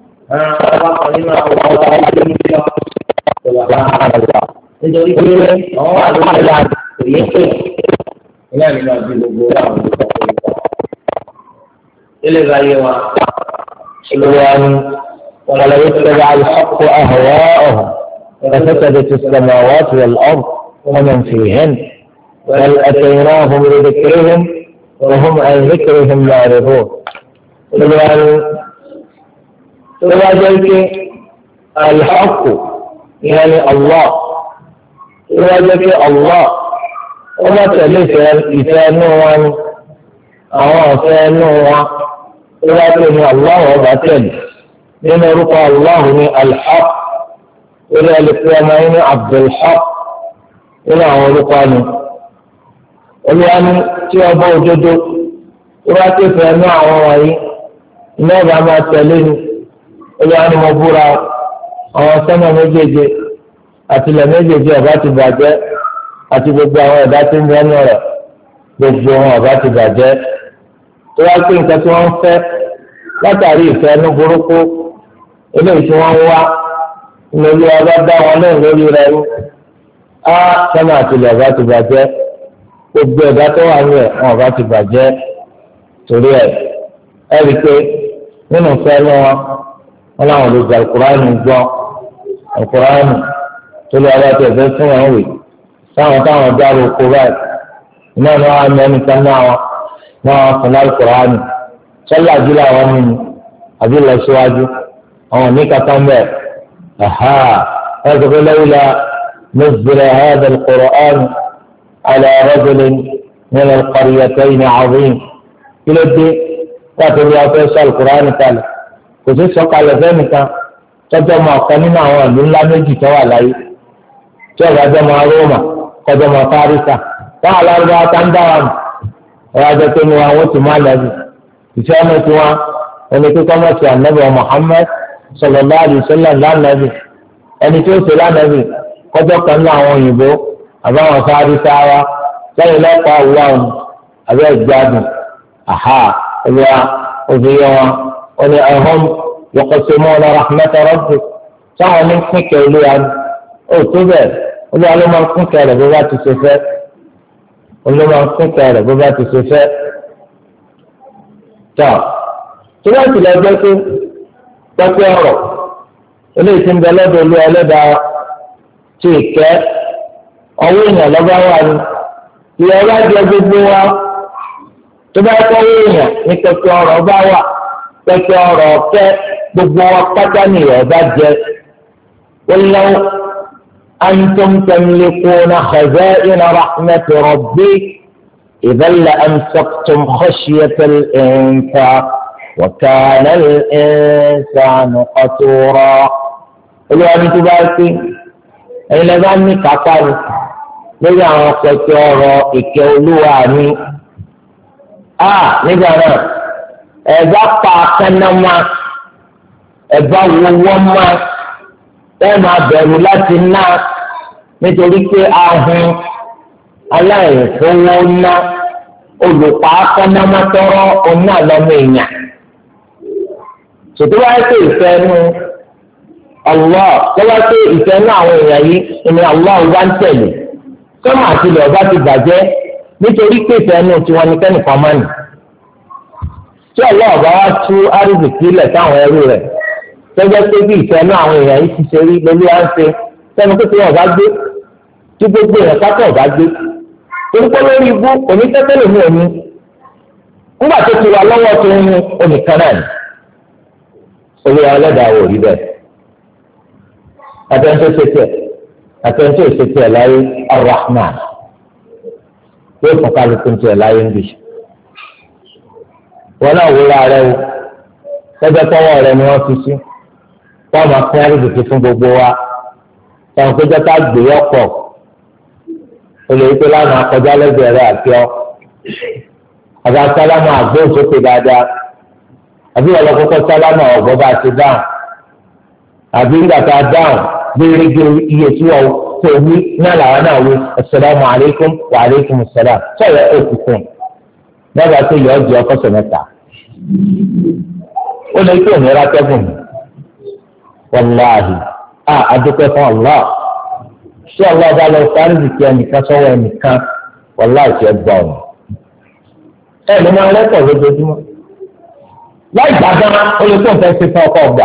nítorí pé àwọn àlùfáà kò yẹ kí iná ní máa fi gbogbo àwọn olùkọ́ tó ń bọ̀. ilé ìbáyé wa olùwà ni ولو اتبع الحق أهواءهم لفسدت السماوات والأرض ومن فيهن بل أتيناهم بذكرهم وهم عن ذكرهم معرضون. تواجهك الحق يعني الله تواجهك الله وما تلف لسانه أو سانه تواجهك الله وباتل من رقى الله الحق إلى الإسلامين عبد الحق إلى رقانه olùwàní tí ọba òdodo tó bá ti fẹ́ ní àwọn wọ̀nyí iná ọba máa tẹ̀lé ni olùwàní mo búra àwọn sọ́nà méjèèjì àti ilẹ̀ méjèèjì ọba ti bàjẹ́ àti gbogbo àwọn ẹ̀dá tí ń bẹ́ẹ̀ nù rẹ̀ gbogbo wọn ọba ti bàjẹ́ tó wá pé nǹkan tí wọ́n ń fẹ́ látàrí ìfẹ́ ní burúkú eléyìí tí wọ́n ń wá lórí ọba dá wọn náà lórí rẹ̀ ní á sọ́nà àti ilẹ̀ ọba ti bàjẹ́ gbogbo ẹ̀dá tó wà ní ẹ̀ wọn ọba ti bàjẹ́ torí ẹ̀ ẹ rí i pé nínú fẹ́ẹ́ wọn wọn làwọn olùgbà Al-Kùránì gbọ́ Al-Kùránì tó lè ọba tó ẹ̀fẹ́ fún wọn wè táwọn táwọn dárò kó báyìí iná ni wọn á mẹ́ni kan náà wọn náà wọn fún Al-Kùránì sọ́lá jù láwọn nínú àbí lọ síwájú àwọn ní kankan bẹ́ẹ̀ ẹ̀há ẹ̀ sọ pé lawla nuzzila hadha al-Qur'an على رجل من القريتين عظيم كلا دي تاتي يا فيصل القرآن قال كوسي سوكال فينيكا تجمع قنينا وان لا méjì tó wà láyé tí ó bá jẹ́ mọ́ Róòmà kọjá mọ́ Fárísà wọn àlárúbá àtàndáwà nù ọ̀rọ̀ àjọ tó ní wọn ó ti má lẹ́bi ìṣe ọmọ tí wọn ẹni tó kọ́ mọ̀ sí ànábì Muhammad sallallahu alaihi wasallam lánàbì ẹni tó ṣe lánàbì kọjọ́ kan ní àwọn òyìnbó àbáwọn Fárísà wa lẹ́yìn lẹ́kọ̀ọ́ àwùwáwọn abẹ́ ìgbádùn àhà ẹ̀yà òbíyẹ wọn wọn ni ẹ̀họ́n yaqsimuna rahmata rabbik sáwọn ní pínkẹ́ ìlú wa ni ó tó bẹ́ẹ̀ olúwa ló máa ń pínkẹ́ rẹ̀ bó bá ti ṣe fẹ́ olúwa máa ń pínkẹ́ rẹ̀ bó bá ti ṣe fẹ́ tọ́ tí wọ́n ti lọ jẹ́ pé pẹ́pẹ́ ọ̀rọ̀ eléyìí ti ń bẹ lọ́dọ̀ olúwa ẹlẹ́dàá tí ì kẹ́ ọwọ́ èèyàn lọ́ba wà ní ìyá ọba jẹ gbogbo wa tó bá kọ́ ọwọ́ èèyàn ní pẹ̀pẹ́ ọ̀rọ̀ bá wà pẹ̀pẹ́ ọ̀rọ̀ ọ̀fẹ́ gbogbo wa pátá ní ìyá ọba jẹ wọ́n antum tamlikuna khaza'ina rahmati rabbi إذا لأنفقتم خشية الإنفاق وكان الإنسان قتورا. Olúwa ní tó bá sí ẹ̀yin lè bá ní kápá ni lórí àwọn pẹ̀tẹ́ ọ̀rọ̀ ìkẹ́ olúwa mi. a nígbà náà ẹ bá pa akánnámá ẹ bá wọwọ́ má ẹ máa bẹ̀rù láti ná nítorí pé ahun aláìfowó ná olùpa akánnámá tọrọ ọ̀nà lọ́mọ èèyàn. sòtú wáyé pé ìfẹ́ nu Allah lọ́wọ́ pé ìfẹ́ nu àwọn èèyàn yìí ni Allah wá ń tẹ̀lé sọ́mà àti ilẹ̀ ọba ti bàjẹ́ nítorí pé ìfẹ́ nu tiwọn ní kẹ́nìkan máa nì. tí Allah ọba wá tú àrísìkí lẹ̀ sáwọn ẹrú rẹ̀ tọ́jọ́ pé bí ìfẹ́ nu àwọn èèyàn yìí ti ṣe rí lórí à ń ṣe sẹ́nu pé tí ọba gbé tí gbogbo èèyàn pátá ọba gbé torí pé lórí ibú onítẹ́tẹ́lẹ̀ ní omi nígbà tó ti wà lọ́wọ́ tó ń mú onìkan náà ni olùwà ẹlẹ́dàá wò rí bẹ́ẹ̀ àtẹ̀ntó ṣètì àtẹ̀ntó ṣètì ẹ̀ láyé Ar-Rahman yóò fún kálukú ti ẹ̀ láyé ń bì wọn náà wúlò ààrẹ o lọ́jọ́ tọ́wọ́ rẹ ni wọ́n fi sí wọ́n máa fún àrídìkì fún gbogbo wa táwọn péjọ ká gbé ọ̀pọ̀ olùyíkó lánàá akọjá lẹ́gbẹ̀ẹ́ rẹ̀ àti ọ́ àgbà sálámà àgbóhùn sókè dáadáa àbí ọlọ́kọ́kọ́ sálámà ọ̀gbọ́n bá ti dáhùn àbí ńgbà tá a dáhùn gbèrègbè iye tí wọ́n tó wí ní àlàyé náà wí assalamu alaikum wa alaikum assalam sọ̀rọ̀ ẹ̀ kù fún un lọ́gbà tó yọ ọ́ jẹ́ ọkọ̀sọ̀ mẹ́ta ó lè tó ìnira tẹ́gùn wàláhì a adúpẹ́ fún Allah ṣé Allah bá lọ sáré ìdíkẹ́ ẹnìkan sọ́wọ́ ẹnìkan wàláhì ṣe gbọ́ ọ̀nà ẹ̀ ló máa rẹ́pọ̀ lójoojúmọ́ láì gbàgbọ́n ó lè tó nǹkan ṣe fún ọkọ̀ ọgbà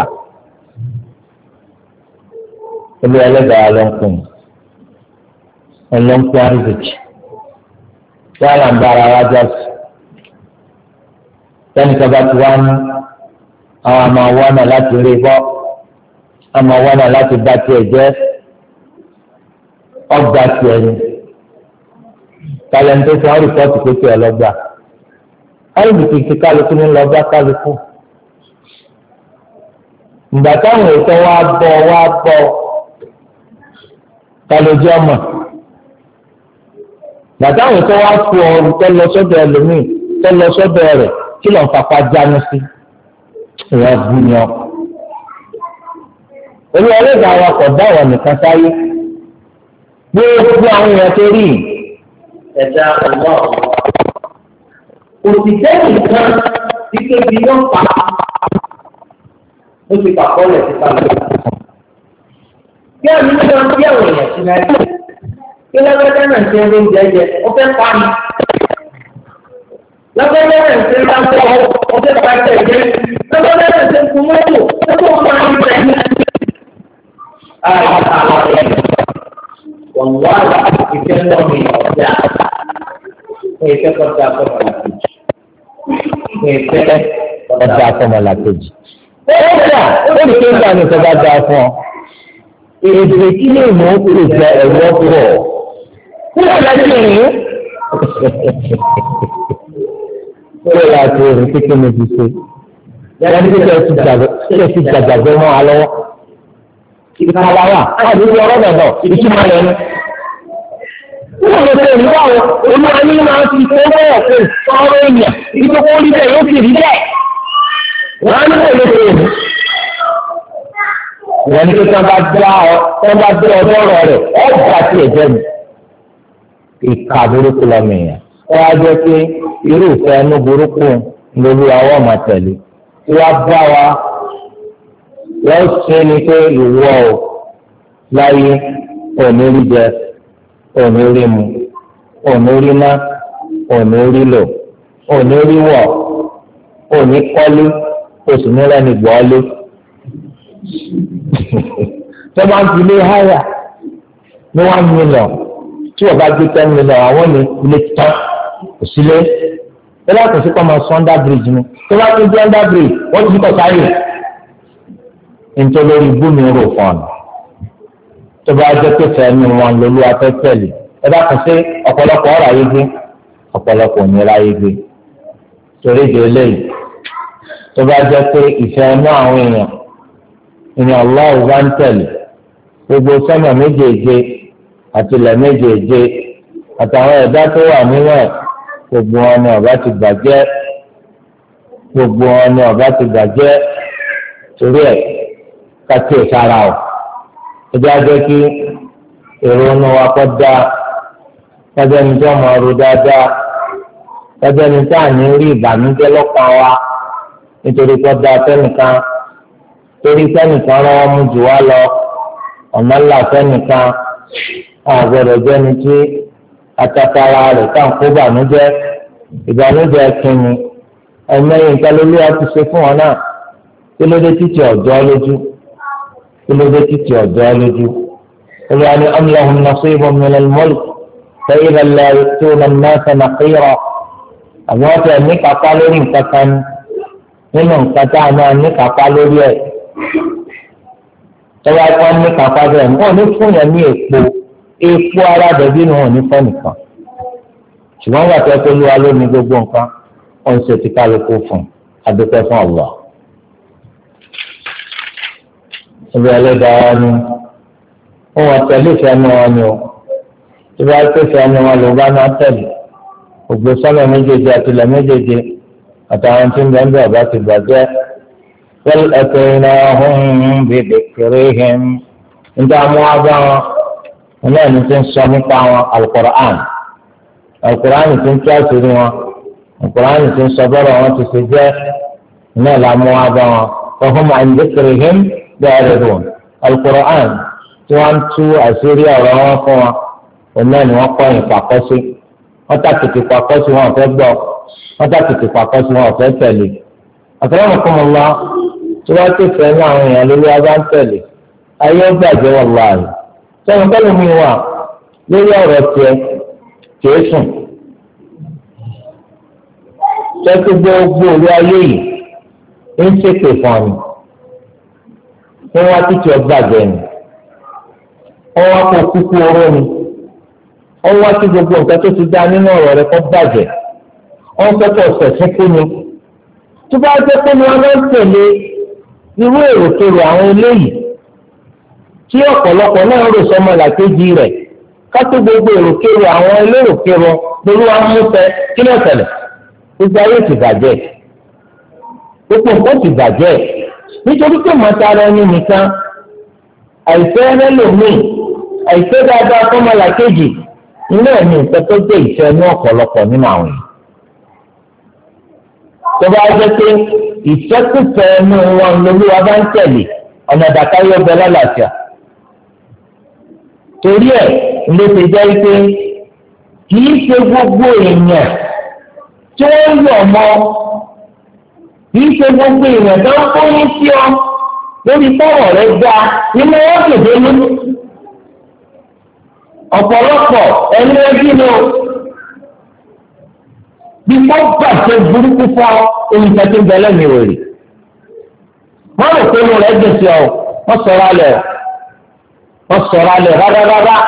olú ẹlẹ́dàá ló ń kún un ló ń kún àrídìkì wàhálà ń bá ara wa jọ sí sẹ́nìkan bá ti wá ní àwọn àmọ́ wọ́nà láti rí bọ́ àmọ́ wọ́nà láti bá tiẹ̀ jẹ́ ọgbà tiẹ̀ ni tàlẹ́ńtò fún rìpọ́tù pé tiẹ̀ lọ́gbà àrídìkì ti kálukú ní lọ́gbà kálukú ìgbà táwọn ètò wa bọ̀ wa bọ̀ kálójú ọmọ ìgbà táwọn ètò wa fún ọ tó lọ sọ́dọ̀ ẹlòmíì tó lọ sọ́dọ̀ rẹ̀ kí lọ́n fapá jánu sí ìwà búyàn. olú ọlọ́dà wa kò dá àwọn nìkan sáyé gbogbo àwọn èèyàn tó rí ẹ̀dá ọ̀gbọ́n òṣìṣẹ́ nìkan ike bí wọ́n pa ó ti pàkọ́ lẹ̀ sí kálọ̀. kí àmì ní wọn bí àwọn èèyàn sí náà kí lọ́gbẹ́dẹ́ náà ṣe ń rí jẹjẹ ó fẹ́ pa mi. lọ́gbẹ́dẹ́ náà ṣe ń bá ń bọ̀ ó fẹ́ pa jẹjẹ lọ́gbẹ́dẹ́ náà ṣe ń kun mọ́tò ó tó ń máa ń bẹ̀ ní. wọ́n wá ìfẹ́ náà mi ọ̀dà fún ìfẹ́ kọ́ta akọ́mọlá kejì fún ìfẹ́ kọ́ta akọ́mọlá kejì. ó dà ó lè ké nígbà ní ìfẹ́ bá dáa fún ọ. èdè kí lè mú ìfẹ́ ẹ̀rọ pọ̀ kí ló dá sí ìrìn. ó lè láti rìn kékeré méjì ṣe yàrá ní kékeré ti jàjàgbé mọ́ wa lọ́wọ́. ìkàlà wà láti fi ọ̀rọ̀ bẹ̀ bọ̀ ìtumọ̀ rẹ̀ ni. wọ́n lè ṣe ìlú àwọn olúwa ní máa fi ṣe é bẹ́ẹ̀ pé sọ́ọ́rọ́ èèyàn ibi tó kó rí bẹ́ẹ̀ yóò sì rí bẹ́ẹ̀. wọ́n á ní kò lè ṣe èmi. ìwọ ní kí wọ́n bá dá ọ wọ́n bá dé ọjọ́ ọ̀rọ̀ rẹ̀ ọ̀ bá tiẹ̀ jẹ́ mi. ìka burúkú lọ́mọ èèyàn. wọ́n á jẹ́ pé irú ìfẹ́ ẹnu burúkú lórí àwọn ọmọ tẹ̀lé tí wọ́n bá wa wọ́n ṣe ni pé ìwọ ò láyé òní rí jẹ òní rí mu òní rí ná òní rí lò òní rí wọ̀ òní kọ́lé oṣù mìíràn ní gbọ́ọ́lé tó bá ń fi lé háyà ní one million tí wọ́n bá gbé ten million àwọn ní ilé tán kò sílé ẹ láti ṣe kọ́ máa sọ under bridge ni tó bá tún jẹ́ under bridge wọ́n ti kọ̀ sáyè nítorí bùnmi rò fún ọ tó bá jẹ́ pé fẹ́ẹ́ ní wọn lólu afẹ́fẹ́lì ẹ bá kàn sí ọ̀pọ̀lọpọ̀ ọ̀rọ̀ ayé gbé ọ̀pọ̀lọpọ̀ ní ráyé gbé. Torí ìdí eléyìí tó bá jẹ́ pé ìfẹ́ inú àwọn èèyàn ìní Allah bá ń tẹ̀lé gbogbo sọ́mà méjèèje àti ilẹ̀ méjèèje àtàwọn ẹ̀dá tó wà nínú ẹ̀ gbogbo wọn ni ọba ti bàjẹ́ gbogbo wọn ni ọba ti bàjẹ́ torí ẹ̀ kákíyè sára o ẹjọ́ ajẹ́ kí èrò inú wa kọ́ dáa kájọ́ ní tí wọ́n máa ro dáadáa kájọ́ ní tí à ní rí ìbànújẹ́ lọ́kàn wa nítorí kọ́ dáa fẹ́nìkan torí fẹ́nìkan rán wọn mú jù wá lọ ọ̀nà ńlá fẹ́nìkan àgbẹ̀rẹ̀ jẹ́ni tí atakara rẹ̀ kàn kó ìbànújẹ́ ìbànújẹ́ kínní ẹ̀mẹ́yìn nǹkan lórí wa ti ṣe fún wọn náà kí ló dé títí ọ̀dọ́ lójú kí ló dé títí ọ̀dọ́ lójú olùwà ni am lahum nasibun minal mulk fa idhan la yu'tuna an-nasa naqira àwọn ọ̀tẹ̀ ní kápá lórí nǹkan kan nínú nǹkan tá a máa ní kápá lórí ẹ̀ tọ́wọ́ ẹ̀kọ́ ní kápá bẹ́ẹ̀ wọ́n ní fún yẹn ní èpo èpo ara dẹ̀bí ni wọ́n ní fẹ́ nìkan ṣùgbọ́n wà tó ẹ̀kọ́ lúwa ló ní gbogbo nǹkan wọ́n ń ṣe ti kálukú fún adúpẹ́ fún Allah. ibi ẹlẹ́dàá ni wọ́n tẹ̀lé ìfẹ́nu wọn ni o tí wọ́n á pèsè ẹni wọn ló bá náà tẹ̀lé gbogbo sọ́nà méjèèjì àtìlẹ̀ méjèèjì àtàwọn tí ń bẹ́ẹ̀ bẹ́ẹ̀ bá ti bàjẹ́ wọ́n ẹ̀kọ́ iná ọ̀hún bèbè kéré hẹ́m nígbà mú wá bá wọn wọn náà ní ti ń sọ nípa wọn Al-Qur'an Al-Qur'an ti ń tú àṣírí wọn Al-Qur'an ti ń sọ bọ́rọ̀ wọn ti ṣe jẹ́ náà la mú wá bá wọn fọwọ́n máa ń dékèrè hẹ́m bẹ́ẹ̀ rẹ̀ Al-Qur'an tí wọ́n ń tú àṣírí ọ̀rọ̀ wọn fún wọn wọn náà ni wọ́n kọ́ ìpàkọ́ sí wọ́n tàkìtì pàkọ́ sí wọn fẹ́ gbọ́ wọ́n tàkìtì pàkọ́ sí wọn fẹ́ tẹ̀lé akramakumullah tí wọ́n ti fẹ́ ní àwọn èèyàn lórí ọba ń tẹ̀lé ayé gbàjẹ́ wallahi sẹ́yìn pẹ́lú mi wà lórí ọ̀rọ̀ tiẹ̀ kìí sùn tẹ́tí gbogbo orí ayé yìí ń ṣèpè fún ọ ni wọ́n wá títí ọgbàjẹ́ ni wọ́n wá kó kúkú oró ni wọ́n wá sí gbogbo nǹkan tó ti dá nínú ọ̀rọ̀ rẹ̀ kó bàjẹ́ wọ́n fẹ́tọ̀ ọ̀sẹ̀ fún mi tó bá jẹ́ pé wọ́n máa ń tẹ̀lé irú èròkèrò àwọn eléyìí tí ọ̀pọ̀lọpọ̀ náà ń rò sọmọ làkejì rẹ̀ kátó gbogbo èròkèrò àwọn eléròkèrò lórí wa mú fẹ́ kí ló ṣẹlẹ̀ gbogbo ayé ti bàjẹ́ gbogbo nǹkan ti bàjẹ́ nítorí pé mọ̀tara ẹni nìkan àìfẹ́ ẹlẹ́lòmíì àìfẹ́ dáadáa sọmọ làkejì ilé ẹ̀mí nǹkan tó jẹ́ ìfẹ́ ní ọ̀pọ̀lọpọ̀ nínú àwọn èèyàn. tó bá jẹ́ pé ìfẹ́kùfẹ́ inú wọn lórí wa bá ń tẹ̀lé ọ̀nà ìdàkáyọ̀ bẹ lálàáfíà. torí ẹ̀ ló ti jẹ́ pé kì í ṣe gbogbo èèyàn tí wọ́n yọ̀ mọ́ kì í ṣe gbogbo èèyàn tó ń kóyún sí ọ lórí tọ́rọ̀ rẹ̀ gbá nínú wọn kò dé nínú. ọ̀pọ̀lọpọ̀ ẹni ẹbí ni o bí wọ́n gbàgbé burúkú fún ohun tó ti ń bẹ̀lẹ̀ mi wèrè wọ́n rò pé inú rẹ̀ dùn sí ọ wọ́n sọ̀rọ̀ alẹ̀ wọ́n sọ̀rọ̀ alẹ̀ rárára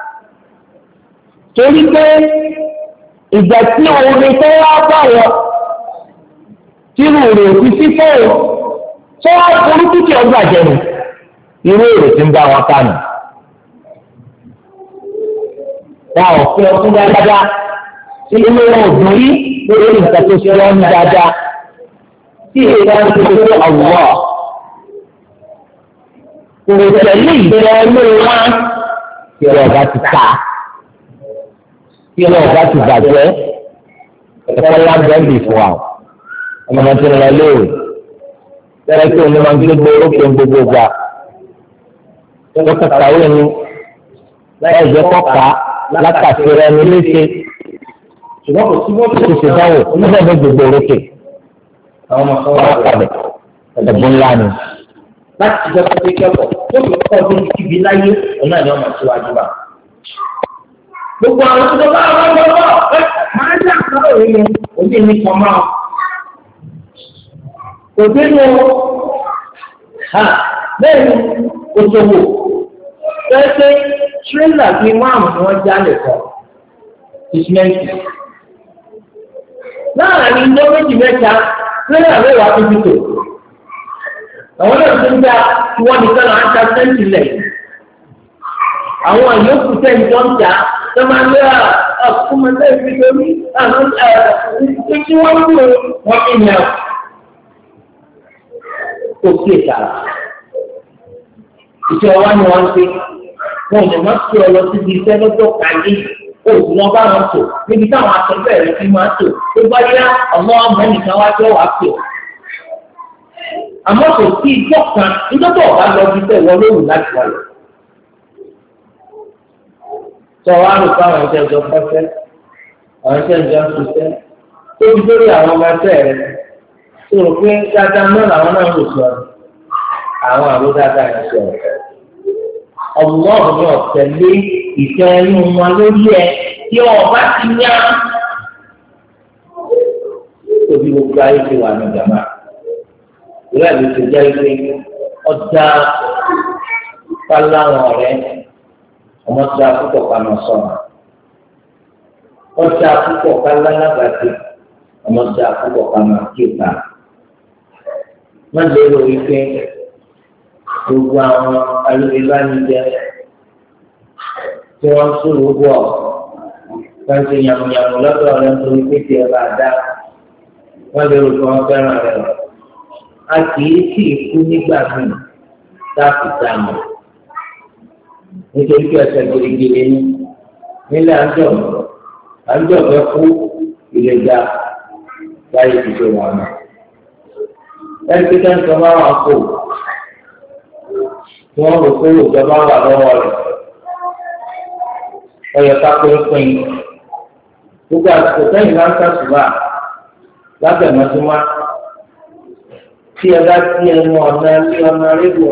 torí pé ìgbà tí orin tó wá bá wọn tí irú rẹ̀ fi fífọ́ o tó wá burúkú tí ọ gbàjẹ́ ni irú èrò tí ń bá wọn kánú. Wà ó fi ọdún dáadáa tí inú wọn ò dùn rí lórí nǹkan tó ṣe wọn dáadáa tí èèyàn ń ṣe fún àwùwọ̀. Kò tẹ̀lé ìbẹ̀rẹ̀ lórí wọn kí ọ̀gá ti ta kí ọ̀gá ti bàjẹ́ ẹ̀kọ́ lábẹ́ ń bì fún wa. Ọmọ tí ń lọ léèrè tẹ́lẹ̀ tí òun máa ń gbé orókè gbogbo gbà. Ó kàkàwé ni láì jẹ́ kọ́ka látàkìrẹ ẹni léṣe ṣùgbọ́n kò sí wọ́n ti ṣe dáwò nígbà tó gbogbo orókè àwọn ọmọ kan wà kàbẹ̀ ẹ̀bùn ńlá ni. láti jẹ́ pé kẹ́kọ̀ọ́ tó fi kọ́ ọdún kíbi láyé ọ̀nà ni ọmọ síwájú bá. gbogbo àwọn tó bá wọn lọ bọ̀ ẹ máa ń dà kọ́ òun ni òbí mi kàn máa kò dé ní o bẹ́ẹ̀ ni kò tó wò pẹ́ẹ́pẹ́ tírélà bíi márùn-ún ni wọ́n jálè kọ́ ìsìmẹ́ǹtì láàrin ìjọ méjì mẹ́ta lẹ́yìn àwọn ìwà tó ti tò àwọn náà tó ń dá tí wọ́n nìkan náà ń ta sẹ́ńtì lẹ̀ àwọn àyọkù sẹ́ńtì tó ń ta tó máa ń lé àkómọdé ìfìdórí àwọn ẹ̀ tí wọ́n ń lò wọ́n fi yàn kó kí ìtara iṣẹ́ wa ni wọ́n ń ṣe wọn ò lè má ṣe ọ lọ síbi iṣẹ́ lọ́jọ́ kàyé òògùn wọn bá wọn tò níbi táwọn akẹgbẹ́ rẹ̀ fi máa tò tó bá yá ọmọ ọmọ nìkan wá jọ wá pè ọ́. àmọ́ kò sí ìjọ kan nítorí ọ̀gá lọ bí tẹ̀ wọ́n lóhùn láti wà lọ. sọ wá lò fún àwọn iṣẹ́ ìjọ pẹ́pẹ́ àwọn iṣẹ́ ìjọ ń ṣiṣẹ́ tó fi lórí àwọn ọmọ ẹgbẹ́ rẹ̀ tó rò pé dáadáa náà làwọn náà lò sọ àwọn àbó dáadáa yẹn sọ ọmọ ọ̀gbìn ọ̀tẹ̀lé ìfẹ́ inú wọn lórí ẹ tí ọba ti yá tóbi gbogbo ayé ti wà ní ìjàmbá ìwé àti ìṣèjọ ìwé ọjà fáláwọn ọ̀rẹ́ ọmọ tí a púpọ̀ ká máa sọ̀rọ̀ ọjà púpọ̀ ká lálábàtì ọmọ tí a púpọ̀ ká máa kéka má lérò wípé gbogbo àwọn alóbìbánijẹ tí wọ́n ń sọ̀rọ̀ bọ̀ wọ́n ti yàmùyàmù lọ́dọ̀ rẹ̀ nítorí pé tí ẹ bá dá wọ́n lérò pé wọ́n fẹ́ràn rẹ̀ lọ. a kì í sì kú nígbà míì láti dààmú nítorí pé ẹsẹ̀ gidigidi ní nílẹ̀ àjọ àjọ fẹ́ kú ìlẹ̀jà láyé ìdíje wọn náà. ẹni tí kẹ́ńtọ́ máa wà kó tí wọ́n rò pé ìjọba wà lọ́wọ́ rẹ̀ ọyọ kápẹ́ pín gbogbo àsìkò sẹ́yìn máa ń sàṣùbà lábẹ̀mọ́túmá tí ẹ bá tí ẹnu ọ̀nà ilé ọ̀nà rédíò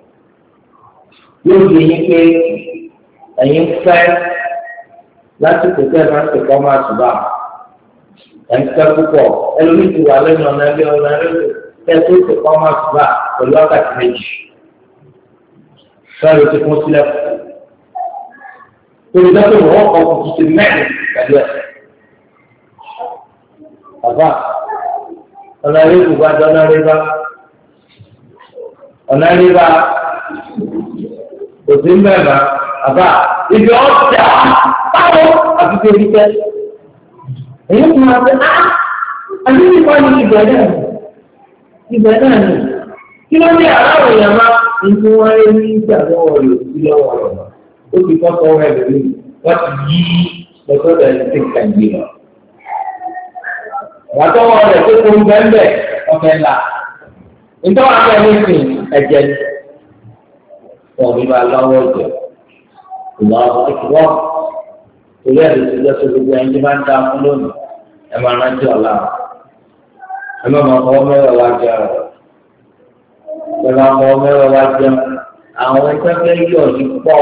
yóò di yín pé ẹ̀yin fẹ́ lásìkò sẹ́yìn máa ń sèkọ́ máa ṣùbà ẹ̀ ń fẹ́ púpọ̀ ẹlòmíì ti wà lẹ́nu ọ̀nà ilé ọ̀nà rédíò tẹ́ tó sèkọ́ máa ṣùbà pẹ̀lú wákàtí méjì sọ́ọ́rọ̀ ti kún sílẹ̀ torí dájú wọn kọ tuntun ti mẹ́rin pẹ̀lú ẹ̀. Bàbá ọ̀nà rírù bá jọ ọ̀nà rírà ọ̀nà rírà kò sí mẹ́rin bàbá ibi ọ̀sẹ̀ báwo àti tó rí tẹ́. Èyí kò máa fẹ́ á àti nípa ní ibẹ̀ náà ibẹ̀ náà ni kí ló ní àárọ̀ èèyàn máa ń tún wáyé ní ìgbà lọ́wọ́ rẹ̀ sí lọ́wọ́ rẹ̀ náà. Ó ti kọ́ sọ rẹ̀ lórí wọ́n ti yí lọ́sọ̀dọ̀ ẹ̀ ti kàn yé lọ. Ìwàtọ́wọ́ rẹ̀ tó kó ń bẹ́ẹ̀ ọ̀fẹ́ ńlá. Nítorí àwọn ẹni sìn ẹ̀jẹ̀ wọn ní bá lọ́wọ́ jẹ. Ìwà ìwọ́ torí ẹ̀ ló ti lọ sí gbogbo ẹni tí máa ń dá fún lónìí. Ẹ máa rántí ọ̀la. Ẹ má máa fọwọ́ mẹ́rẹ̀ wá jẹun. Ẹ máa fọwọ́ mẹ́rẹ̀ wá jẹun. Àwọn ẹgbẹ́ fẹ́ yọ̀ ní pọ̀.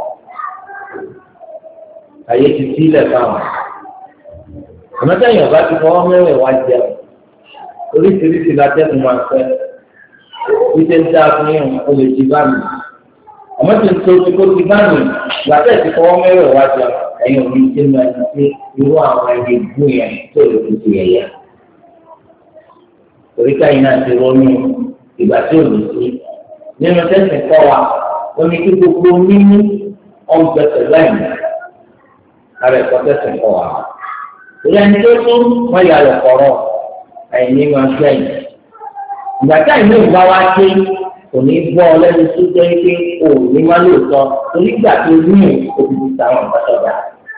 Ayé ti sílẹ̀ fáwọn. Àmọ́tẹ́yìn ọ̀gá ti fọwọ́ mẹ́rin wá jẹun. Oríṣiríṣi la tẹ́kùn máa fẹ́. Wíṣẹ́ ń dáa fún yín o lè ti bá mi. Àmọ́ tí n tó ti kó ti bá mi, gbàtẹ́ ti fọwọ́ mẹ́rin wá jẹun. Ẹ̀yin ò ní ṣe máa ti ṣe irú àwọn ẹni ìgbó yẹn tó lè fi ti yẹ̀yẹ́. Torí káyìn náà ti ronú ìgbà tí ò ní sí. Nínú tẹ́sán kọ́ wa, ó ní kí gbogbo mímú ọ̀gbẹ pẹ̀lú àìmọ̀. Ara ẹ̀kọ́ tẹ̀sán kọ́ wa. Ìyá ẹni tó tún wọ́n yà lọ kọ̀rọ̀ àìní máa gbẹ́ yìí. Ìgbà tí àìní ìgbà wa dé kò ní gbọ́ ọ lẹ́nu tó jẹ́ pé o ò ní má lóòótọ́ onígbà tó ní òbí táwọn ọ̀gá sọ̀dá.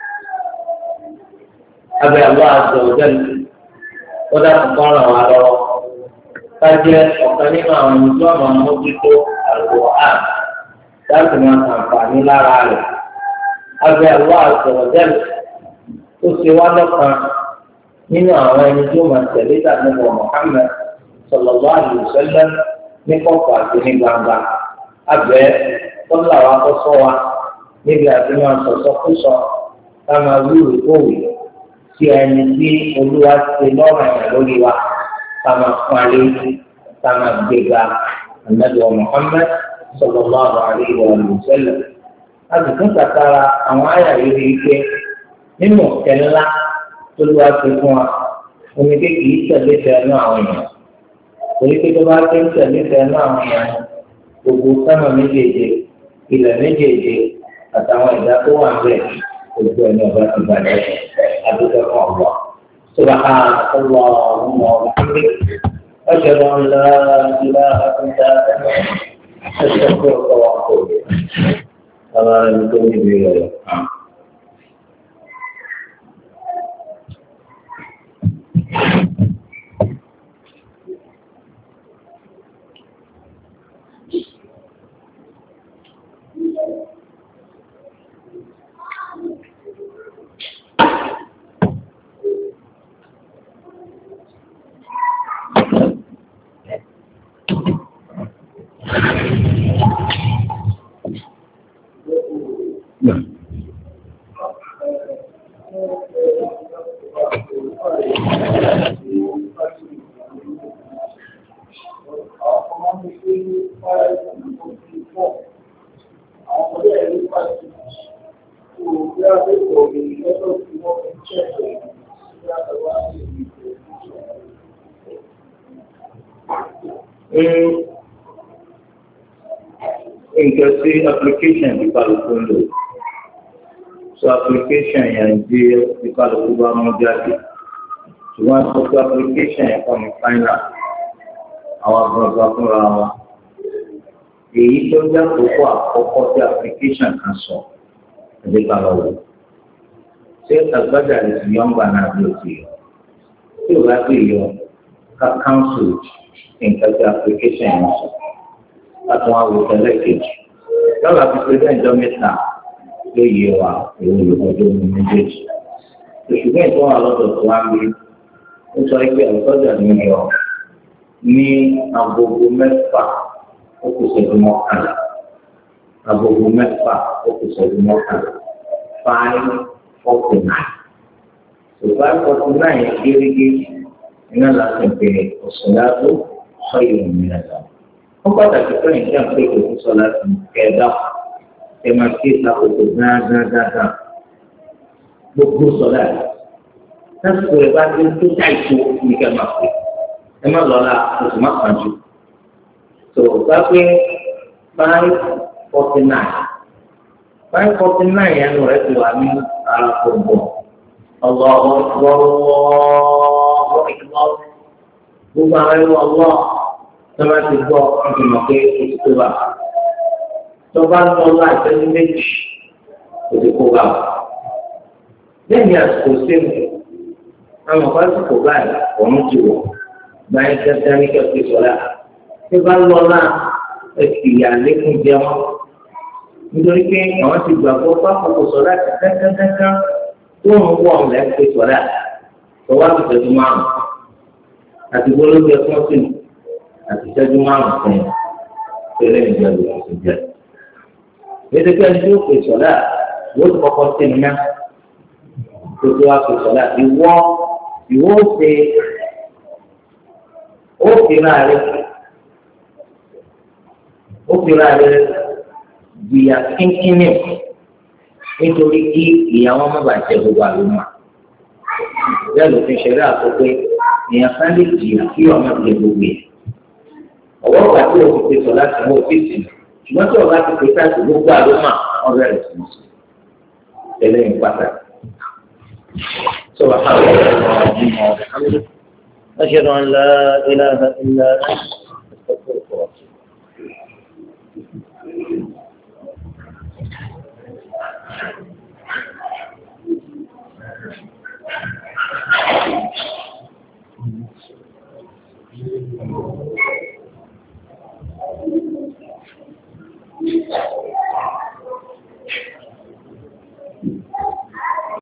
Abẹ́ àwọn àjọ òjẹ́lu ó dákun kọ́ ràn wá lọ́wọ́. Ká jẹ́ ọ̀kan nínú àwọn ìlú ọ̀nà mójútó àlùkò àn láti máa ṣàǹfààní lára rẹ̀. Abẹ́ àwọn àjọ òjẹ́lu ó ṣe wá lọ́kàn nínú àwọn ẹni tó máa tẹ̀lé ìdánilẹ̀ Muhammad sallallahu alaihi wasallam ní kọ̀kọ̀ àti ní gbangba. Abẹ́ tọ́lá wa kọ́ sọ́ wa níbi àti máa sọ̀sọ́ kó sọ ká máa wúrò kówì sí ẹni tí olúwa ṣe lọ́rùn ẹ̀yà lórí wa ká máa fún alẹ́ ká máa gbéga ànábì Muhammad sallallahu alaihi wasallam. A sì tún kàtàrà àwọn àyà yìí rí i pé nínú ọ̀kẹ́ ńlá tó ló wá sí fún wa omi kékeré tẹ̀lé fẹ́ẹ́ náà àwọn èèyàn torí pé tó bá ti ń tẹ̀lé fẹ́ẹ́ náà àwọn èèyàn gbogbo sánà méjèèjì ilẹ̀ méjèèjì àtàwọn ìdá tó wà ń bẹ̀ gbogbo ẹni ọba ti bàjẹ́ àdúgbò kan ọ̀gbọ́n. سبحانك اللهم وبحمدك أشهد أن لا إله إلا أنت أستغفرك وأتوب إليك. الله يكرمك بخير. Nǹkan sí application tí kálukú ń lò so application yẹn bí tí kálukú bá mú jáde ṣùgbọ́n sọ pé application yẹn kọ́ ní final àwọn agbọ̀ngbà fúnra wọn èyí tó jẹ́ àkókò àkọ́kọ́ tí application kan sọ ẹ̀dẹ́ ká lọ wò ṣé àgbàjà rẹ̀ sì yọ̀ ń gbà náà bí o ti yọ tí o bá ti yọ ká council nǹkan tí application yẹn sọ láti wọn wò tẹ́lẹ̀ kejì lọ́wọ́ àti pẹ́sẹ́ǹtì mẹ́ta ló yẹ wa èwo olùkọ́jọ́ ní méjèèjì òṣùgbọ́n ìtọ́ wà lọ́dọ̀ tó wá gbé ó sọ pé àlùkọ́jà ní yọ ní agogo mẹ́fà ó kù ṣẹ́jú mọ́kànlá agogo mẹ́fà ó kù ṣẹ́jú mọ́kànlá five forty nine so five forty nine yẹn gérégé iná láti bẹ̀rẹ̀ ọ̀sán látó ọ̀yọ̀ òmìnira lọ. Wọ́n pàtàkì fún ìjà pé òkú sọ láti kẹ̀dá ẹ máa ké ìsàkóso dáadáa gbogbo sọ̀dá rẹ̀. Lásìkò rẹ̀ bá ti tó dá ìṣó ní kẹ́ máa pè ẹ má lọ́la oṣù má kàn jù. Tó bá pé five forty nine five forty nine yẹn ló rẹ̀ ti wà ní ara kò bọ̀. Ọ̀gbọ̀n ọ̀gbọ̀n ọ̀gbọ̀n gbogbo àwọn ẹrú ọlọ́ tọ́ba ti gbọ́ ọdún mọ̀ pé oṣù tó bá tọ́ba ń lọ láìpẹ́ ní méjì oṣù tó bá lẹ́yìn àsìkò sẹ́mu àwọn ọ̀pá àsìkò báyìí ọ̀run ti wọ̀ báyìí dáadáa ní kẹ́kẹ́ sọ̀rọ̀ tí bá lọ náà ẹ̀sì àlékún jẹun nítorí pé àwọn ti gbàgbọ́ pápákọ̀ sọ̀rọ̀ àti dáadáa tó ń wọ̀ lẹ́kẹ́ sọ̀rọ̀ tọ́wọ́ àti tẹ̀sí márùn-ún àti gbólógbé ẹ̀fọ́ sí àti ìṣẹ́jú márùn-ún sẹ́yìn tẹ́lẹ̀ ìjọba ìṣẹ̀lẹ̀ jẹ́. Gbèsèké ẹni tí ó pè sọ̀dá yóò tó kọ́kọ́ sí ní ná tó tó wá pè sọ̀dá ìwọ ìwọ ó ṣe ó fi ra rẹ ó fi ra rẹ gbìyà kínkínní nítorí kí ìyàwó má bàa jẹ gbogbo àlùmọ́. Bẹ́ẹ̀ ló fi ṣẹlẹ̀ àkókò èèyàn kan lè jìyà kí ọmọ ìgbẹ́ gbogbo yẹn. Ọwọ́ ìgbà tí o ti sọ láti mú òfìsì ṣùgbọ́n tí ọba ti pè sáàtì gbogbo àlọ́mà ọ̀rẹ́ rẹ̀ sì sùn. Tẹ̀lé ní pàtàkì. Sọ̀rọ̀ àwọn ọ̀rẹ́ ọ̀rọ̀ ọ̀gbìn ọ̀rẹ́ أشهد أن لا إله إلا أنت أستغفرك وأتوب إليك.